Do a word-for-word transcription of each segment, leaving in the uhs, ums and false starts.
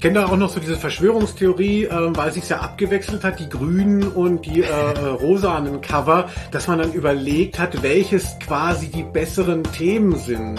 Ich kenne da auch noch so diese Verschwörungstheorie, äh, weil es sich ja abgewechselt hat, die grünen und die äh, rosanen Cover, dass man dann überlegt hat, welches quasi die besseren Themen sind.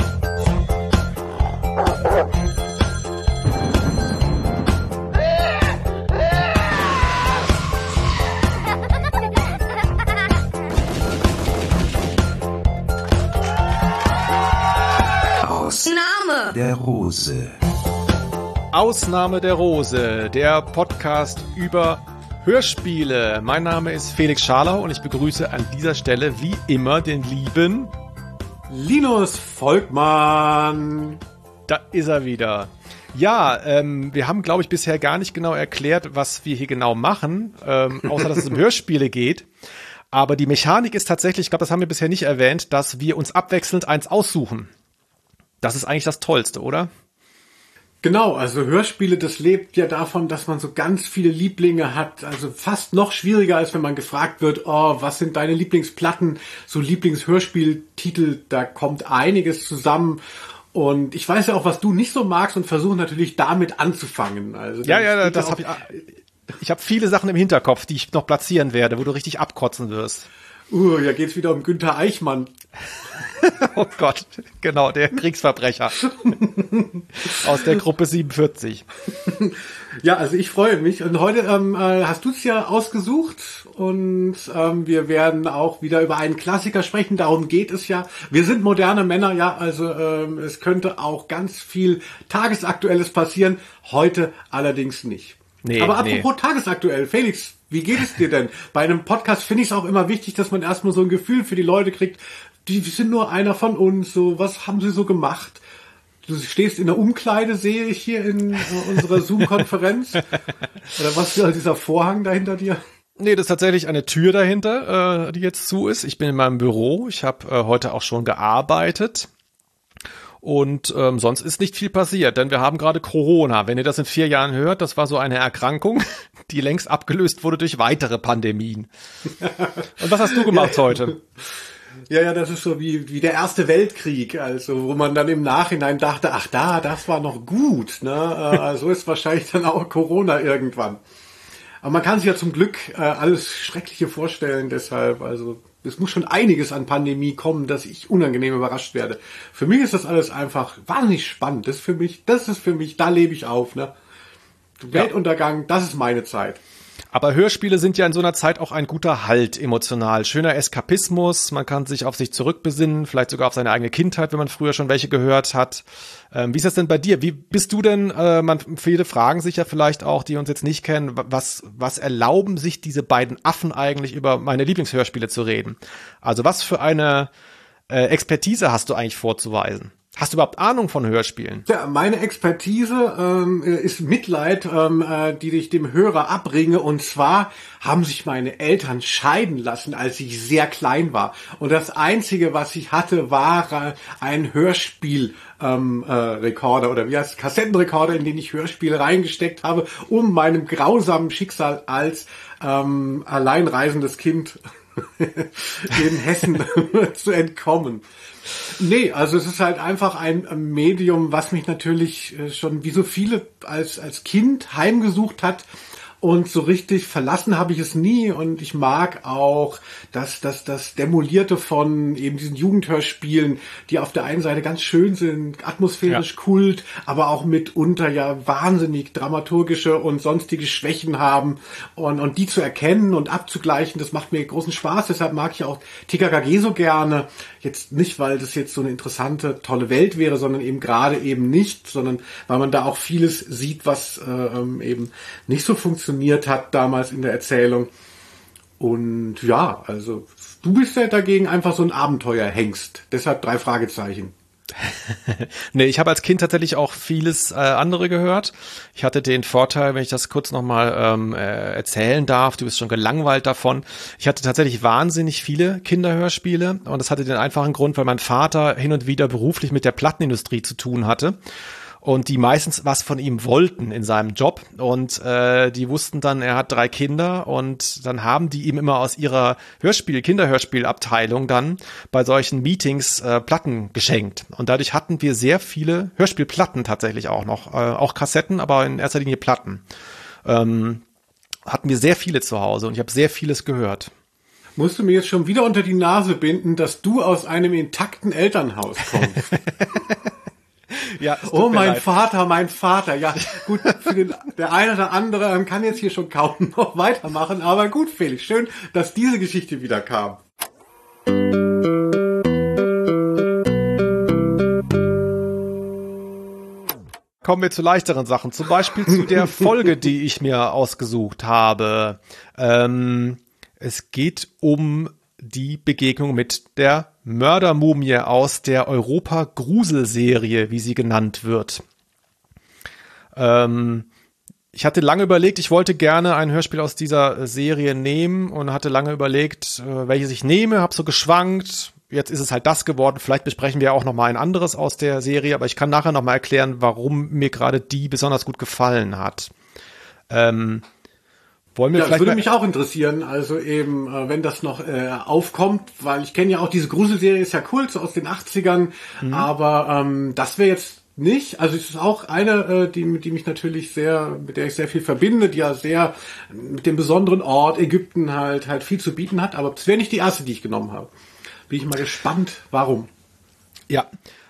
Ausnahme der Rose. Ausnahme der Rose, der Podcast über Hörspiele. Mein Name ist Felix Scharlau und ich begrüße an dieser Stelle wie immer den lieben Linus Volkmann. Da ist er wieder. Ja, ähm, wir haben, glaube ich, bisher gar nicht genau erklärt, was wir hier genau machen, ähm, außer dass es um Hörspiele geht. Aber die Mechanik ist tatsächlich, ich glaube, das haben wir bisher nicht erwähnt, dass wir uns abwechselnd eins aussuchen. Das ist eigentlich das Tollste, oder? Genau, also Hörspiele, das lebt ja davon, dass man so ganz viele Lieblinge hat. Also fast noch schwieriger, als wenn man gefragt wird, oh, was sind deine Lieblingsplatten, so Lieblingshörspieltitel, da kommt einiges zusammen. Und ich weiß ja auch, was du nicht so magst und versuche natürlich damit anzufangen. Also ja, ja, das habe ich. Ich habe viele Sachen im Hinterkopf, die ich noch platzieren werde, wo du richtig abkotzen wirst. Uh, ja geht's wieder um Günther Eichmann. Oh Gott, genau, der Kriegsverbrecher aus der Gruppe siebenundvierzig. Ja, also ich freue mich. Und heute ähm, hast du es ja ausgesucht und ähm, wir werden auch wieder über einen Klassiker sprechen. Darum geht es ja. Wir sind moderne Männer, ja, also ähm, es könnte auch ganz viel Tagesaktuelles passieren. Heute allerdings nicht. Nee, Aber apropos nee. Tagesaktuell, Felix, wie geht es dir denn? Bei einem Podcast finde ich es auch immer wichtig, dass man erstmal so ein Gefühl für die Leute kriegt. Die sind nur einer von uns, so, was haben sie so gemacht? Du stehst in der Umkleide, sehe ich hier in unserer Zoom-Konferenz. Oder was ist dieser Vorhang da hinter dir? Nee, das ist tatsächlich eine Tür dahinter, äh, die jetzt zu ist. Ich bin in meinem Büro. Ich habe äh, heute auch schon gearbeitet. Und ähm, sonst ist nicht viel passiert, denn wir haben gerade Corona. Wenn ihr das in vier Jahren hört, das war so eine Erkrankung, die längst abgelöst wurde durch weitere Pandemien. Und was hast du gemacht ja, heute? Ja, ja, das ist so wie wie der Erste Weltkrieg, also wo man dann im Nachhinein dachte, ach da, das war noch gut. Ne? Äh, so ist wahrscheinlich dann auch Corona irgendwann. Aber man kann sich ja zum Glück äh, alles Schreckliche vorstellen, deshalb, also es muss schon einiges an Pandemie kommen, dass ich unangenehm überrascht werde. Für mich ist das alles einfach wahnsinnig spannend. Das ist für mich, das ist für mich, da lebe ich auf, ne? Weltuntergang, das ist meine Zeit. Aber Hörspiele sind ja in so einer Zeit auch ein guter Halt emotional. Schöner Eskapismus, man kann sich auf sich zurückbesinnen, vielleicht sogar auf seine eigene Kindheit, wenn man früher schon welche gehört hat. Ähm, wie ist das denn bei dir? Wie bist du denn, äh, man, viele fragen sich ja vielleicht auch, die uns jetzt nicht kennen, was, was erlauben sich diese beiden Affen eigentlich über meine Lieblingshörspiele zu reden? Also was für eine äh, Expertise hast du eigentlich vorzuweisen? Hast du überhaupt Ahnung von Hörspielen? Ja, meine Expertise ähm, ist Mitleid, ähm, äh, die ich dem Hörer abbringe. Und zwar haben sich meine Eltern scheiden lassen, als ich sehr klein war. Und das Einzige, was ich hatte, war äh, ein Hörspiel. Ähm, äh, Rekorder oder wie heißt es, Kassettenrekorder, in den ich Hörspiele reingesteckt habe, um meinem grausamen Schicksal als ähm, alleinreisendes Kind in Hessen zu entkommen. Nee, also es ist halt einfach ein Medium, was mich natürlich schon wie so viele als als Kind heimgesucht hat. Und so richtig verlassen habe ich es nie. Und ich mag auch das, das, das Demolierte von eben diesen Jugendhörspielen, die auf der einen Seite ganz schön sind, atmosphärisch ja. Kult, aber auch mitunter ja wahnsinnig dramaturgische und sonstige Schwächen haben. Und, und die zu erkennen und abzugleichen, das macht mir großen Spaß. Deshalb mag ich auch T K K G so gerne. Jetzt nicht, weil das jetzt so eine interessante, tolle Welt wäre, sondern eben gerade eben nicht, sondern weil man da auch vieles sieht, was äh, eben nicht so funktioniert hat damals in der Erzählung. Und ja, also du bist ja dagegen einfach so ein Abenteuerhengst. Deshalb drei Fragezeichen. Nee, ich habe als Kind tatsächlich auch vieles äh, andere gehört. Ich hatte den Vorteil, wenn ich das kurz nochmal ähm, äh, erzählen darf, du bist schon gelangweilt davon. Ich hatte tatsächlich wahnsinnig viele Kinderhörspiele und das hatte den einfachen Grund, weil mein Vater hin und wieder beruflich mit der Plattenindustrie zu tun hatte. und die meistens was von ihm wollten in seinem Job und äh, die wussten dann, er hat drei Kinder und dann haben die ihm immer aus ihrer Hörspiel, Kinderhörspielabteilung dann bei solchen Meetings äh, Platten geschenkt und dadurch hatten wir sehr viele Hörspielplatten tatsächlich auch noch, äh, auch Kassetten, aber in erster Linie Platten. Ähm, hatten wir sehr viele zu Hause und ich habe sehr vieles gehört. Musst du mir jetzt schon wieder unter die Nase binden, dass du aus einem intakten Elternhaus kommst? Ja, oh, mein leid. Vater, mein Vater. Ja, gut, für den, der eine oder andere kann jetzt hier schon kaum noch weitermachen, aber gut, Felix, schön, dass diese Geschichte wieder kam. Kommen wir zu leichteren Sachen, zum Beispiel zu der Folge, die ich mir ausgesucht habe. Ähm, es geht um die Begegnung mit der Mördermumie aus der Europa-Grusel-Serie, wie sie genannt wird. Ähm, ich hatte lange überlegt, ich wollte gerne ein Hörspiel aus dieser Serie nehmen und hatte lange überlegt, äh, welches ich nehme, habe so geschwankt. Jetzt ist es halt das geworden. Vielleicht besprechen wir auch noch mal ein anderes aus der Serie, aber ich kann nachher noch mal erklären, warum mir gerade die besonders gut gefallen hat. Ähm, wollen wir ja, vielleicht das würde mich auch interessieren, also eben, äh, wenn das noch äh, aufkommt, weil ich kenne ja auch diese Gruselserie, ist ja Kult, so aus den achtzigern, mhm. aber ähm, das wäre jetzt nicht, also es ist auch eine, äh, die, die mich natürlich sehr, mit der ich sehr viel verbinde, die ja sehr mit dem besonderen Ort Ägypten halt halt viel zu bieten hat, aber das wäre nicht die erste, die ich genommen habe. Bin ich mal gespannt, warum. Ja,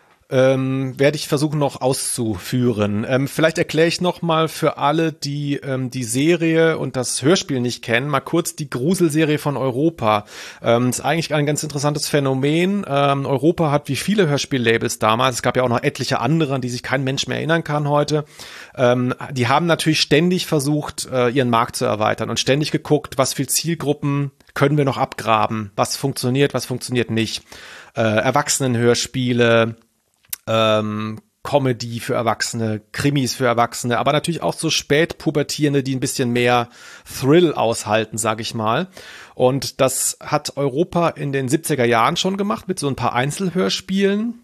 ähm, werde ich versuchen noch auszuführen. Ähm, vielleicht erkläre ich noch mal für alle, die ähm, die Serie und das Hörspiel nicht kennen, mal kurz die Gruselserie von Europa. Ähm, ist eigentlich ein ganz interessantes Phänomen. Ähm, Europa hat wie viele Hörspiellabels damals, es gab ja auch noch etliche andere, an die sich kein Mensch mehr erinnern kann heute, ähm, die haben natürlich ständig versucht, äh, ihren Markt zu erweitern und ständig geguckt, was für Zielgruppen können wir noch abgraben, was funktioniert, was funktioniert nicht. Äh, Erwachsenenhörspiele, ähm, Comedy für Erwachsene, Krimis für Erwachsene, aber natürlich auch so Spätpubertierende, die ein bisschen mehr Thrill aushalten, sage ich mal. Und das hat Europa in den siebziger Jahren schon gemacht mit so ein paar Einzelhörspielen.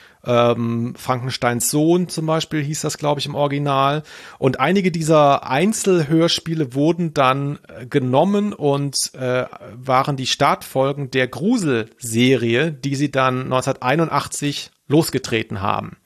Ähm, Frankensteins Sohn zum Beispiel hieß das, glaube ich, im Original. Und einige dieser Einzelhörspiele wurden dann äh, genommen und äh, waren die Startfolgen der Gruselserie, die sie dann neunzehnhunderteinundachtzig losgetreten haben.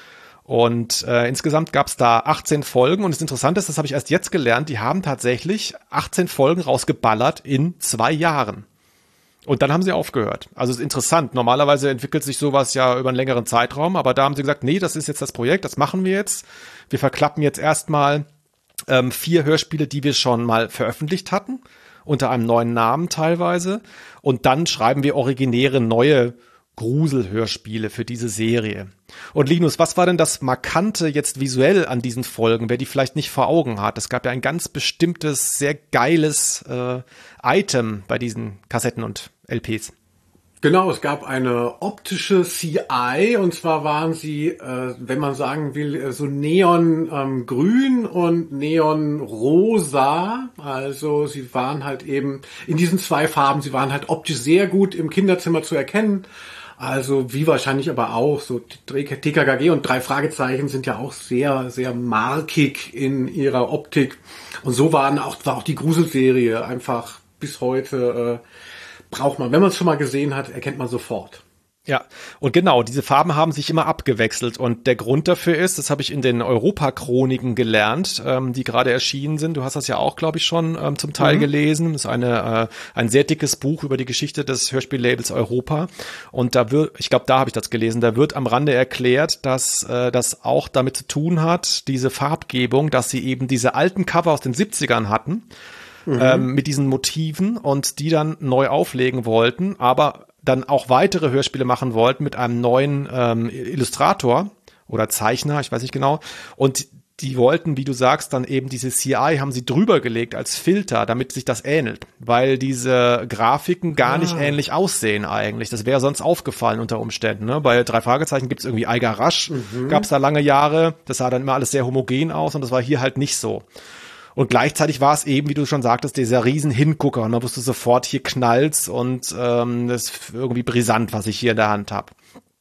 Und äh, insgesamt gab es da achtzehn Folgen. Und das Interessante ist, das habe ich erst jetzt gelernt, die haben tatsächlich achtzehn Folgen rausgeballert in zwei Jahren. Und dann haben sie aufgehört. Also es ist interessant. Normalerweise entwickelt sich sowas ja über einen längeren Zeitraum, aber da haben sie gesagt, nee, das ist jetzt das Projekt, das machen wir jetzt. Wir verklappen jetzt erstmal ähm, vier Hörspiele, die wir schon mal veröffentlicht hatten, unter einem neuen Namen teilweise. Und dann schreiben wir originäre neue Gruselhörspiele für diese Serie. Und Linus, was war denn das Markante jetzt visuell an diesen Folgen, wer die vielleicht nicht vor Augen hat? Es gab ja ein ganz bestimmtes, sehr geiles äh, Item bei diesen Kassetten und L Ps. Genau, es gab eine optische C I und zwar waren sie, äh, wenn man sagen will, so neongrün ähm, und neonrosa. Also sie waren halt eben in diesen zwei Farben, sie waren halt optisch sehr gut im Kinderzimmer zu erkennen. Also wie wahrscheinlich aber auch, so T K K G und drei Fragezeichen sind ja auch sehr, sehr markig in ihrer Optik. Und so waren auch, war auch die Gruselserie einfach bis heute, äh, braucht man. Wenn man es schon mal gesehen hat, erkennt man sofort. Ja, und genau, diese Farben haben sich immer abgewechselt und der Grund dafür ist, das habe ich in den Europa-Chroniken gelernt, ähm, die gerade erschienen sind. Du hast das ja auch, glaube ich, schon ähm, zum Teil mhm. gelesen. Das ist eine, äh, ein sehr dickes Buch über die Geschichte des Hörspiellabels Europa und da wird, ich glaube, da habe ich das gelesen, da wird am Rande erklärt, dass äh, das auch damit zu tun hat, diese Farbgebung, dass sie eben diese alten Cover aus den siebzigern hatten, mhm. ähm, mit diesen Motiven und die dann neu auflegen wollten, aber dann auch weitere Hörspiele machen wollten mit einem neuen ähm, Illustrator oder Zeichner, ich weiß nicht genau. Und die wollten, wie du sagst, dann eben diese C I haben sie drüber gelegt als Filter, damit sich das ähnelt. Weil diese Grafiken gar ah. nicht ähnlich aussehen eigentlich. Das wäre sonst aufgefallen unter Umständen. Ne? Bei drei Fragezeichen gibt es irgendwie Eiger Rasch, mhm. gab es da lange Jahre. Das sah dann immer alles sehr homogen aus und das war hier halt nicht so. Und gleichzeitig war es eben, wie du schon sagtest, dieser riesen Hingucker. Und man wusste sofort, hier knallt's und ähm, das ist irgendwie brisant, was ich hier in der Hand habe.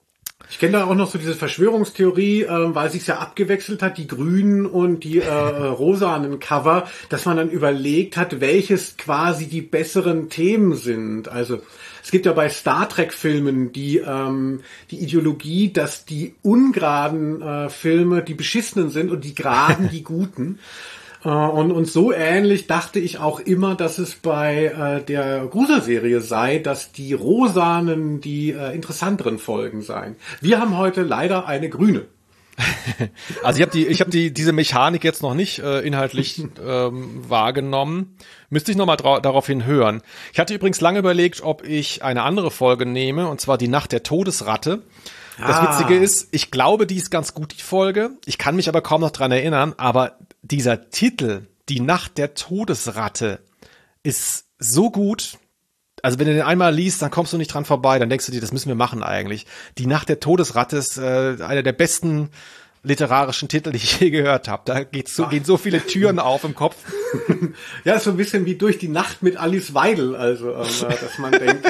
Ich kenne da auch noch so diese Verschwörungstheorie, äh, weil sich's ja abgewechselt hat, die grünen und die äh, rosanen Cover, dass man dann überlegt hat, welches quasi die besseren Themen sind. Also es gibt ja bei Star Trek-Filmen die ähm, die Ideologie, dass die ungeraden äh, Filme die beschissenen sind und die geraden die guten. Und, und so ähnlich dachte ich auch immer, dass es bei äh, der Gruselserie sei, dass die rosanen die äh, interessanteren Folgen seien. Wir haben heute leider eine grüne. Also ich habe die, ich habe die diese Mechanik jetzt noch nicht äh, inhaltlich ähm, wahrgenommen. Müsste ich noch mal dra- daraufhin hören. Ich hatte übrigens lange überlegt, ob ich eine andere Folge nehme, und zwar die Nacht der Todesratte. Das Ah. Witzige ist, ich glaube, die ist ganz gut, die Folge. Ich kann mich aber kaum noch dran erinnern. Aber dieser Titel, die Nacht der Todesratte, ist so gut. Also wenn du den einmal liest, dann kommst du nicht dran vorbei. Dann denkst du dir, das müssen wir machen eigentlich. Die Nacht der Todesratte ist äh, einer der besten literarischen Titel, die ich je gehört habe. Da geht's so, gehen so viele Türen auf im Kopf. Ja, ist so ein bisschen wie durch die Nacht mit Alice Weidel, also ähm, dass man denkt.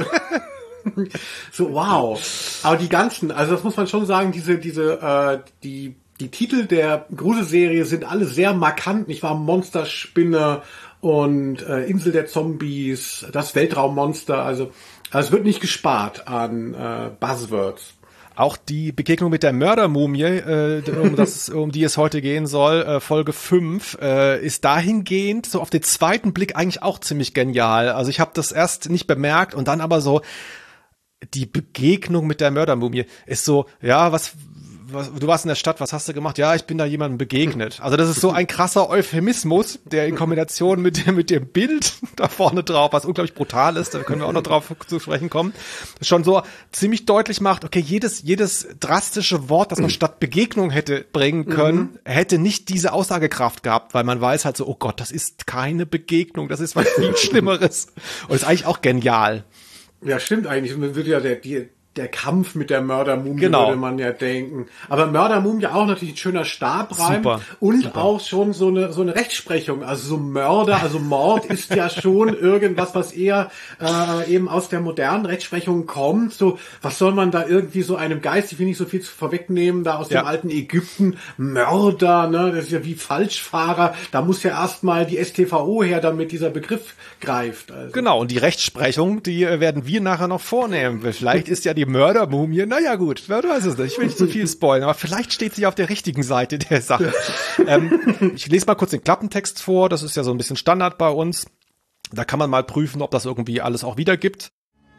So, wow. Aber die ganzen, also das muss man schon sagen, diese, diese, äh, die, die Titel der Gruselserie sind alle sehr markant. Ich war Monsterspinne und äh, Insel der Zombies, das Weltraummonster. Also, also es wird nicht gespart an äh, Buzzwords. Auch die Begegnung mit der Mördermumie, äh, um, das, um die es heute gehen soll, äh, Folge fünf, äh, ist dahingehend so auf den zweiten Blick eigentlich auch ziemlich genial. Also ich habe das erst nicht bemerkt und dann aber so, die Begegnung mit der Mördermumie ist so, ja, was, was, du warst in der Stadt, was hast du gemacht? Ja, ich bin da jemandem begegnet. Also das ist so ein krasser Euphemismus, der in Kombination mit dem, mit dem Bild da vorne drauf, was unglaublich brutal ist, da können wir auch noch drauf zu sprechen kommen, schon so ziemlich deutlich macht, okay, jedes, jedes drastische Wort, das man statt Begegnung hätte bringen können, mhm. hätte nicht diese Aussagekraft gehabt, weil man weiß halt so, oh Gott, das ist keine Begegnung, das ist was viel Schlimmeres. Und ist eigentlich auch genial. Ja, stimmt eigentlich. Man würde ja der, die, der Kampf mit der Mördermumie, genau. würde man ja denken. Aber Mördermumie auch natürlich ein schöner Stabreim. Super, und super. Auch schon so eine so eine Rechtsprechung. Also so Mörder, also Mord ist ja schon irgendwas, was eher äh, eben aus der modernen Rechtsprechung kommt. So, was soll man da irgendwie so einem Geist, ich will nicht so viel vorwegnehmen, da aus ja. dem alten Ägypten, Mörder, ne, das ist ja wie Falschfahrer. Da muss ja erstmal die S T V O her, damit dieser Begriff greift. Also. Genau, und die Rechtsprechung, die äh, werden wir nachher noch vornehmen. Vielleicht ist ja die Mördermumie, naja gut, wer weiß es nicht, ich will nicht zu viel spoilern, aber vielleicht steht sie auf der richtigen Seite der Sache. ähm, ich lese mal kurz den Klappentext vor, das ist ja so ein bisschen Standard bei uns. Da kann man mal prüfen, ob das irgendwie alles auch wiedergibt.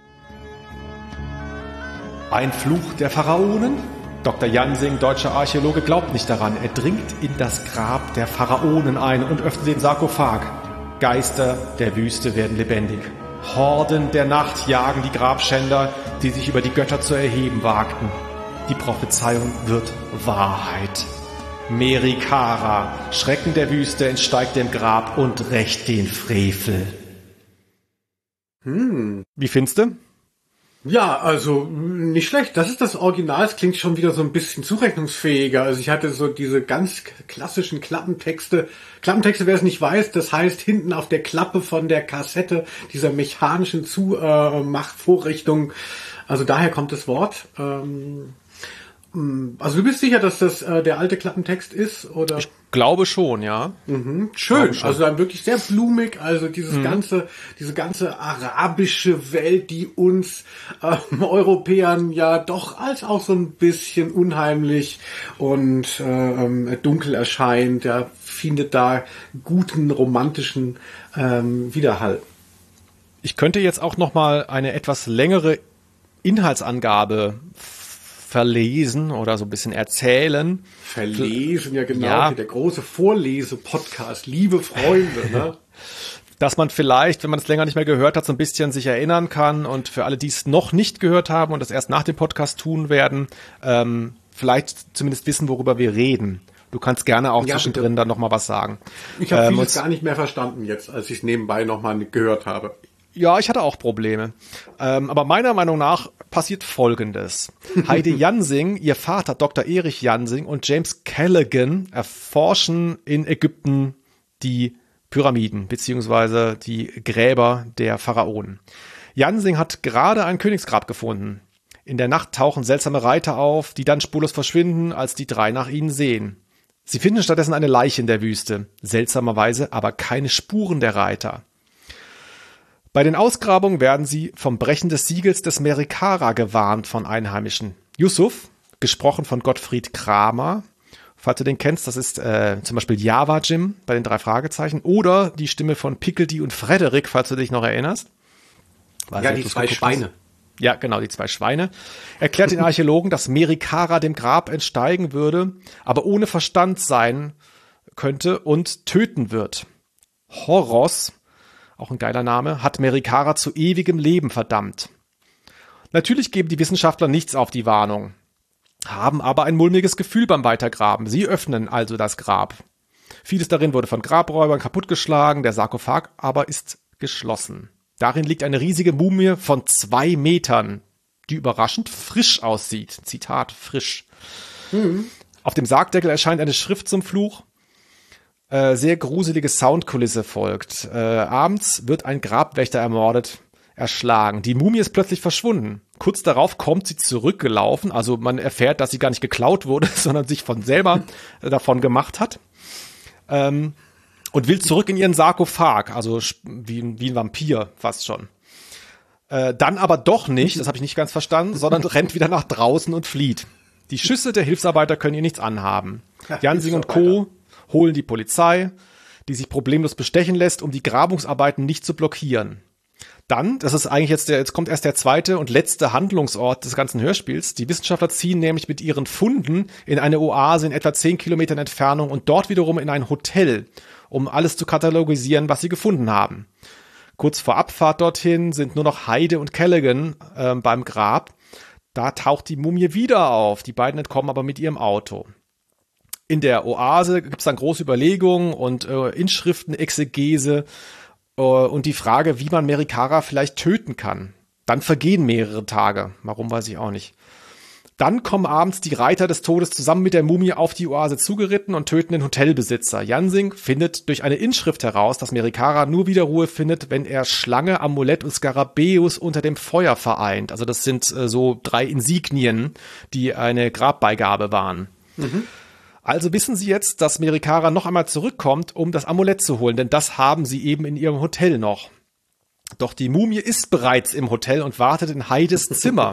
Ein Fluch der Pharaonen? Doktor Jansing, deutscher Archäologe, glaubt nicht daran. Er dringt in das Grab der Pharaonen ein und öffnet den Sarkophag. Geister der Wüste werden lebendig. Horden der Nacht jagen die Grabschänder, die sich über die Götter zu erheben wagten. Die Prophezeiung wird Wahrheit. Merikara, Schrecken der Wüste, entsteigt dem Grab und rächt den Frevel. Hm. Wie findest du? Ja, also nicht schlecht. Das ist das Original. Es klingt schon wieder so ein bisschen zurechnungsfähiger. Also ich hatte so diese ganz klassischen Klappentexte. Klappentexte, wer es nicht weiß, das heißt hinten auf der Klappe von der Kassette dieser mechanischen Zumachvorrichtung. Also daher kommt das Wort. Ähm, also du bist sicher, dass das äh, der alte Klappentext ist, oder? Ich glaube schon, ja. Mhm, schön, schon. also dann wirklich sehr blumig, also dieses mhm. ganze, diese ganze arabische Welt, die uns ähm, Europäern ja doch als auch so ein bisschen unheimlich und äh, dunkel erscheint, ja, findet da guten romantischen ähm, Widerhall. Ich könnte jetzt auch noch mal eine etwas längere Inhaltsangabe verlesen oder so ein bisschen erzählen. Verlesen, ja genau, ja. Der große Vorlese-Podcast, liebe Freunde, ne? Dass man vielleicht, wenn man es länger nicht mehr gehört hat, so ein bisschen sich erinnern kann und für alle, die es noch nicht gehört haben und das erst nach dem Podcast tun werden, ähm, vielleicht zumindest wissen, worüber wir reden. Du kannst gerne auch ja, zwischendrin bitte. Dann noch mal was sagen. Ich habe ähm, vieles gar nicht mehr verstanden jetzt, als ich es nebenbei noch mal gehört habe. Ja, ich hatte auch Probleme. Ähm, aber meiner Meinung nach passiert Folgendes. Heidi Jansing, ihr Vater Doktor Erich Jansing und James Callaghan erforschen in Ägypten die Pyramiden beziehungsweise die Gräber der Pharaonen. Jansing hat gerade ein Königsgrab gefunden. In der Nacht tauchen seltsame Reiter auf, die dann spurlos verschwinden, als die drei nach ihnen sehen. Sie finden stattdessen eine Leiche in der Wüste, seltsamerweise aber keine Spuren der Reiter. Bei den Ausgrabungen werden sie vom Brechen des Siegels des Merikara gewarnt von Einheimischen. Yusuf, gesprochen von Gottfried Kramer, falls du den kennst, das ist äh, zum Beispiel Java Jim bei den drei Fragezeichen, oder die Stimme von Pickledy und Frederik, falls du dich noch erinnerst. Weiß ja, die zwei Schweine. Hast. Ja, genau, die zwei Schweine. Erklärt den Archäologen, dass Merikara dem Grab entsteigen würde, aber ohne Verstand sein könnte und töten wird. Horos, auch ein geiler Name, hat Merikara zu ewigem Leben verdammt. Natürlich geben die Wissenschaftler nichts auf die Warnung, haben aber ein mulmiges Gefühl beim Weitergraben. Sie öffnen also das Grab. Vieles darin wurde von Grabräubern kaputtgeschlagen, der Sarkophag aber ist geschlossen. Darin liegt eine riesige Mumie von zwei Metern, die überraschend frisch aussieht. Zitat, frisch. Mhm. Auf dem Sargdeckel erscheint eine Schrift zum Fluch. Äh, sehr gruselige Soundkulisse folgt. Äh, abends wird ein Grabwächter ermordet, erschlagen. Die Mumie ist plötzlich verschwunden. Kurz darauf kommt sie zurückgelaufen. Also man erfährt, dass sie gar nicht geklaut wurde, sondern sich von selber äh, davon gemacht hat. Ähm, Und will zurück in ihren Sarkophag, also wie, wie ein Vampir fast schon. Äh, dann aber doch nicht, das habe ich nicht ganz verstanden, sondern rennt wieder nach draußen und flieht. Die Schüsse der Hilfsarbeiter können ihr nichts anhaben. Jansing und Co. holen die Polizei, die sich problemlos bestechen lässt, um die Grabungsarbeiten nicht zu blockieren. Dann, das ist eigentlich jetzt der, jetzt kommt erst der zweite und letzte Handlungsort des ganzen Hörspiels. Die Wissenschaftler ziehen nämlich mit ihren Funden in eine Oase in etwa zehn Kilometern Entfernung und dort wiederum in ein Hotel, um alles zu katalogisieren, was sie gefunden haben. Kurz vor Abfahrt dorthin sind nur noch Heide und Callaghan äh, beim Grab. Da taucht die Mumie wieder auf. Die beiden entkommen aber mit ihrem Auto. In der Oase gibt es dann große Überlegungen und äh, Inschriftenexegese äh, und die Frage, wie man Merikara vielleicht töten kann. Dann vergehen mehrere Tage. Warum, weiß ich auch nicht. Dann kommen abends die Reiter des Todes zusammen mit der Mumie auf die Oase zugeritten und töten den Hotelbesitzer. Jansing findet durch eine Inschrift heraus, dass Merikara nur wieder Ruhe findet, wenn er Schlange, Amulett und Skarabäus unter dem Feuer vereint. Also das sind äh, so drei Insignien, die eine Grabbeigabe waren. Mhm. Also wissen sie jetzt, dass Merikara noch einmal zurückkommt, um das Amulett zu holen, denn das haben sie eben in ihrem Hotel noch. Doch die Mumie ist bereits im Hotel und wartet in Heides Zimmer.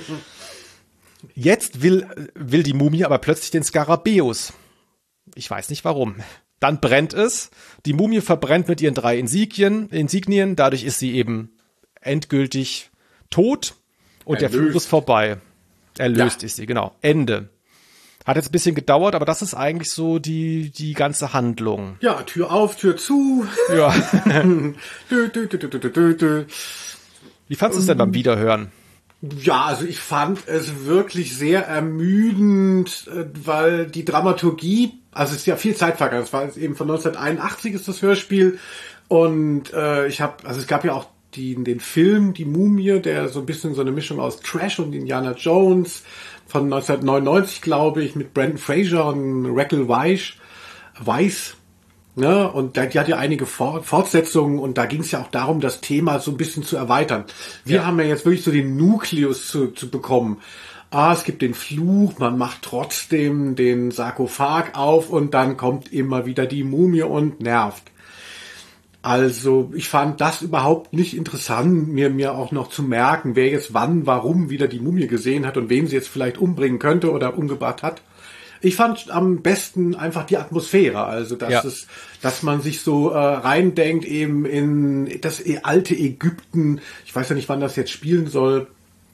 Jetzt will, will die Mumie aber plötzlich den Skarabäus. Ich weiß nicht warum. Dann brennt es. Die Mumie verbrennt mit ihren drei Insignien. Insignien. Dadurch ist sie eben endgültig tot und Erlöst. Der Fluch ist vorbei. Erlöst ja. Ist sie, genau. Ende. Hat jetzt ein bisschen gedauert, aber das ist eigentlich so die, die ganze Handlung. Ja, Tür auf, Tür zu. Ja. dö, dö, dö, dö, dö, dö. Wie fandest du es denn beim Wiederhören? Ja, also ich fand es wirklich sehr ermüdend, weil die Dramaturgie, also es ist ja viel Zeit vergangen, es war eben von neunzehnhunderteinundachtzig ist das Hörspiel und äh, ich habe, also es gab ja auch die, den Film Die Mumie, der so ein bisschen so eine Mischung aus Trash und Indiana Jones von neunzehnhundertneunundneunzig, glaube ich, mit Brendan Fraser und Raquel Weisz, Weisz. Ne, und die hat ja einige Fortsetzungen und da ging es ja auch darum, das Thema so ein bisschen zu erweitern. Wir ja. haben ja jetzt wirklich so den Nukleus zu, zu bekommen. Ah, es gibt den Fluch, man macht trotzdem den Sarkophag auf und dann kommt immer wieder die Mumie und nervt. Also ich fand das überhaupt nicht interessant, mir mir auch noch zu merken, wer jetzt wann, warum wieder die Mumie gesehen hat und wen sie jetzt vielleicht umbringen könnte oder umgebracht hat. Ich fand am besten einfach die Atmosphäre, also dass ja. es, dass man sich so äh, reindenkt eben in das alte Ägypten. Ich weiß ja nicht, wann das jetzt spielen soll.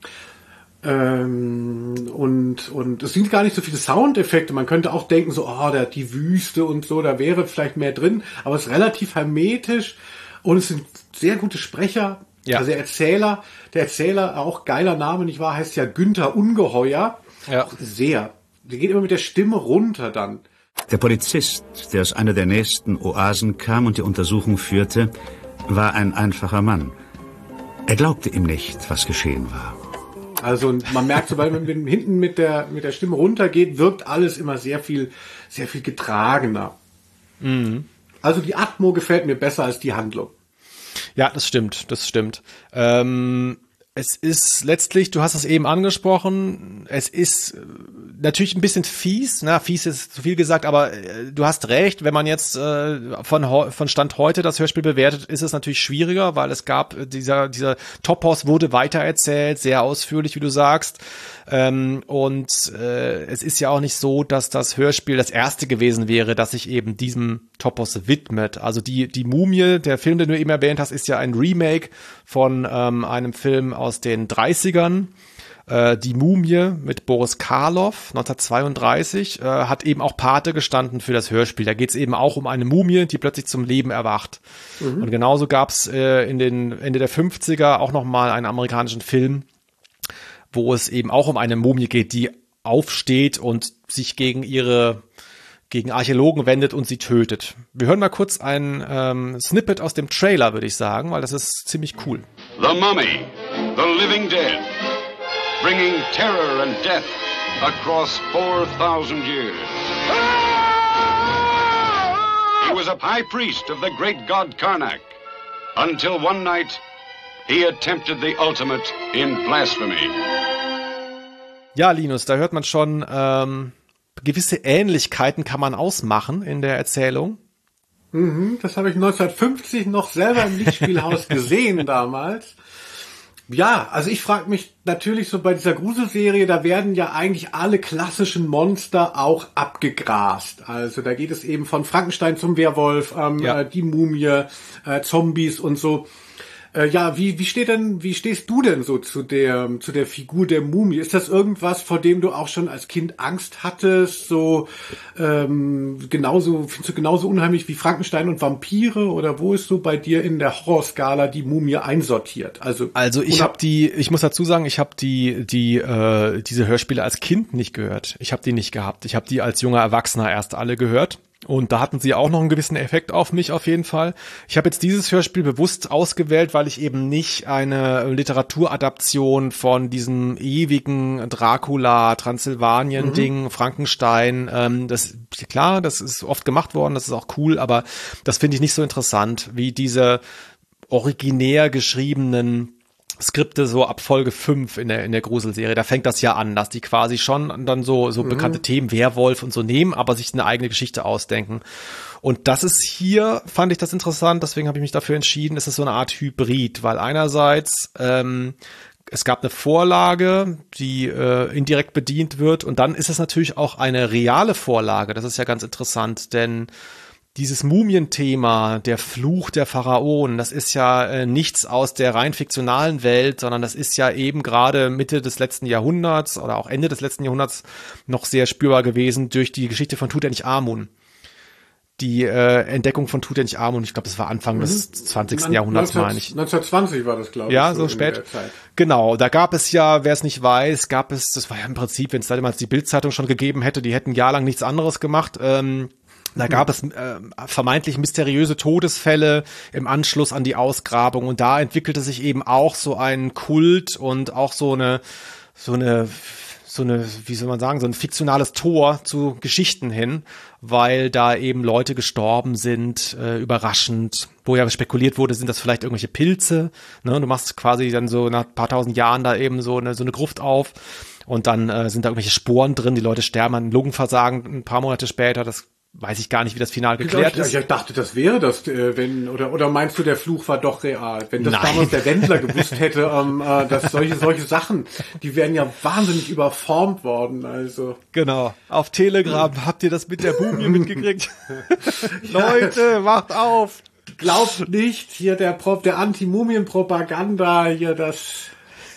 Ähm, und und es sind gar nicht so viele Soundeffekte. Man könnte auch denken so, oh, da die Wüste und so, da wäre vielleicht mehr drin. Aber es ist relativ hermetisch und es sind sehr gute Sprecher. Ja. Also der Erzähler, der Erzähler, auch geiler Name, nicht wahr? Heißt ja Günther Ungeheuer. Ja. Auch sehr. Der geht immer mit der Stimme runter dann. Der Polizist, der aus einer der nächsten Oasen kam und die Untersuchung führte, war ein einfacher Mann. Er glaubte ihm nicht, was geschehen war. Also man merkt, sobald man hinten mit der mit der Stimme runtergeht, wirkt alles immer sehr viel sehr viel getragener. Mhm. Also die Atmo gefällt mir besser als die Handlung. Ja, das stimmt, das stimmt. Ähm Es ist letztlich, du hast es eben angesprochen, es ist natürlich ein bisschen fies, na, fies ist zu viel gesagt, aber äh, du hast recht, wenn man jetzt äh, von, von Stand heute das Hörspiel bewertet, ist es natürlich schwieriger, weil es gab, dieser, dieser Topos wurde weitererzählt, sehr ausführlich, wie du sagst, ähm, und äh, es ist ja auch nicht so, dass das Hörspiel das erste gewesen wäre, das sich eben diesem Topos widmet. Also die, die Mumie, der Film, den du eben erwähnt hast, ist ja ein Remake von ähm, einem Film aus den dreißigern. Äh, die Mumie mit Boris Karloff, neunzehnhundertzweiunddreißig, äh, hat eben auch Pate gestanden für das Hörspiel. Da geht es eben auch um eine Mumie, die plötzlich zum Leben erwacht. Mhm. Und genauso gab es äh, in den Ende der fünfziger auch noch mal einen amerikanischen Film, wo es eben auch um eine Mumie geht, die aufsteht und sich gegen ihre gegen Archäologen wendet und sie tötet. Wir hören mal kurz ein ähm, Snippet aus dem Trailer, würde ich sagen, weil das ist ziemlich cool. The Mummy, the living dead, bringing terror and death across four thousand years. He was a high priest of the great god Karnak, until one night he attempted the ultimate in blasphemy. Ja, Linus, da hört man schon, ähm, gewisse Ähnlichkeiten kann man ausmachen in der Erzählung. Mhm, das habe ich neunzehnhundertfünfzig noch selber im Lichtspielhaus gesehen damals. Ja, also ich frage mich natürlich so bei dieser Gruselserie, da werden ja eigentlich alle klassischen Monster auch abgegrast. Also da geht es eben von Frankenstein zum Werwolf, ähm, ja. äh, die Mumie, äh, Zombies und so. Äh, ja, wie wie steht denn, wie stehst du denn so zu der zu der Figur der Mumie? Ist das irgendwas, vor dem du auch schon als Kind Angst hattest? So ähm, genauso findest du genauso unheimlich wie Frankenstein und Vampire, oder wo ist so bei dir in der Horrorskala die Mumie einsortiert? Also also ich habe die, ich muss dazu sagen, ich habe die die äh, diese Hörspiele als Kind nicht gehört. Ich habe die nicht gehabt. Ich habe die als junger Erwachsener erst alle gehört. Und da hatten sie auch noch einen gewissen Effekt auf mich auf jeden Fall. Ich habe jetzt dieses Hörspiel bewusst ausgewählt, weil ich eben nicht eine Literaturadaption von diesem ewigen Dracula, Transsilvanien-Ding, mhm. Frankenstein, ähm, das, klar, das ist oft gemacht worden, das ist auch cool, aber das finde ich nicht so interessant, wie diese originär geschriebenen Skripte so ab Folge fünf in der in der Gruselserie, da fängt das ja an, dass die quasi schon dann so so mhm. bekannte Themen, Werwolf und so nehmen, aber sich eine eigene Geschichte ausdenken. Und das ist hier, fand ich das interessant, deswegen habe ich mich dafür entschieden, es ist so eine Art Hybrid, weil einerseits ähm, es gab eine Vorlage, die äh, indirekt bedient wird, und dann ist es natürlich auch eine reale Vorlage, das ist ja ganz interessant, denn dieses Mumienthema, der Fluch der Pharaonen, das ist ja äh, nichts aus der rein fiktionalen Welt, sondern das ist ja eben gerade Mitte des letzten Jahrhunderts oder auch Ende des letzten Jahrhunderts noch sehr spürbar gewesen durch die Geschichte von Tutanchamun. Die äh, Entdeckung von Tutanchamun, ich glaube, das war Anfang mhm. des zwanzigsten Jahrhunderts, meine ich. neunzehnhundertzwanzig war das, glaube ich. Ja, so, so spät. Genau, da gab es ja, wer es nicht weiß, gab es, das war ja im Prinzip, wenn es damals die Bild-Zeitung schon gegeben hätte, die hätten jahrelang nichts anderes gemacht, ähm, Da gab es äh, vermeintlich mysteriöse Todesfälle im Anschluss an die Ausgrabung, und da entwickelte sich eben auch so ein Kult und auch so eine so eine so eine, wie soll man sagen, so ein fiktionales Tor zu Geschichten hin, weil da eben Leute gestorben sind, äh, überraschend, wo ja spekuliert wurde, sind das vielleicht irgendwelche Pilze, ne? Du machst quasi dann so nach ein paar tausend Jahren da eben so eine so eine Gruft auf, und dann äh, sind da irgendwelche Sporen drin, die Leute sterben an Lungenversagen ein paar Monate später, das weiß ich gar nicht, wie das final geklärt ich, ist. Ich dachte, das wäre das, äh, wenn, oder oder meinst du, der Fluch war doch real? Wenn das Nein. damals der Wendler gewusst hätte, ähm, äh, dass solche solche Sachen, die wären ja wahnsinnig überformt worden. Also genau. Auf Telegram hm. habt ihr das mit der Mumie mitgekriegt? Leute, wacht auf! Glaubt nicht, hier der Prop, der Anti-Mumien-Propaganda, hier das.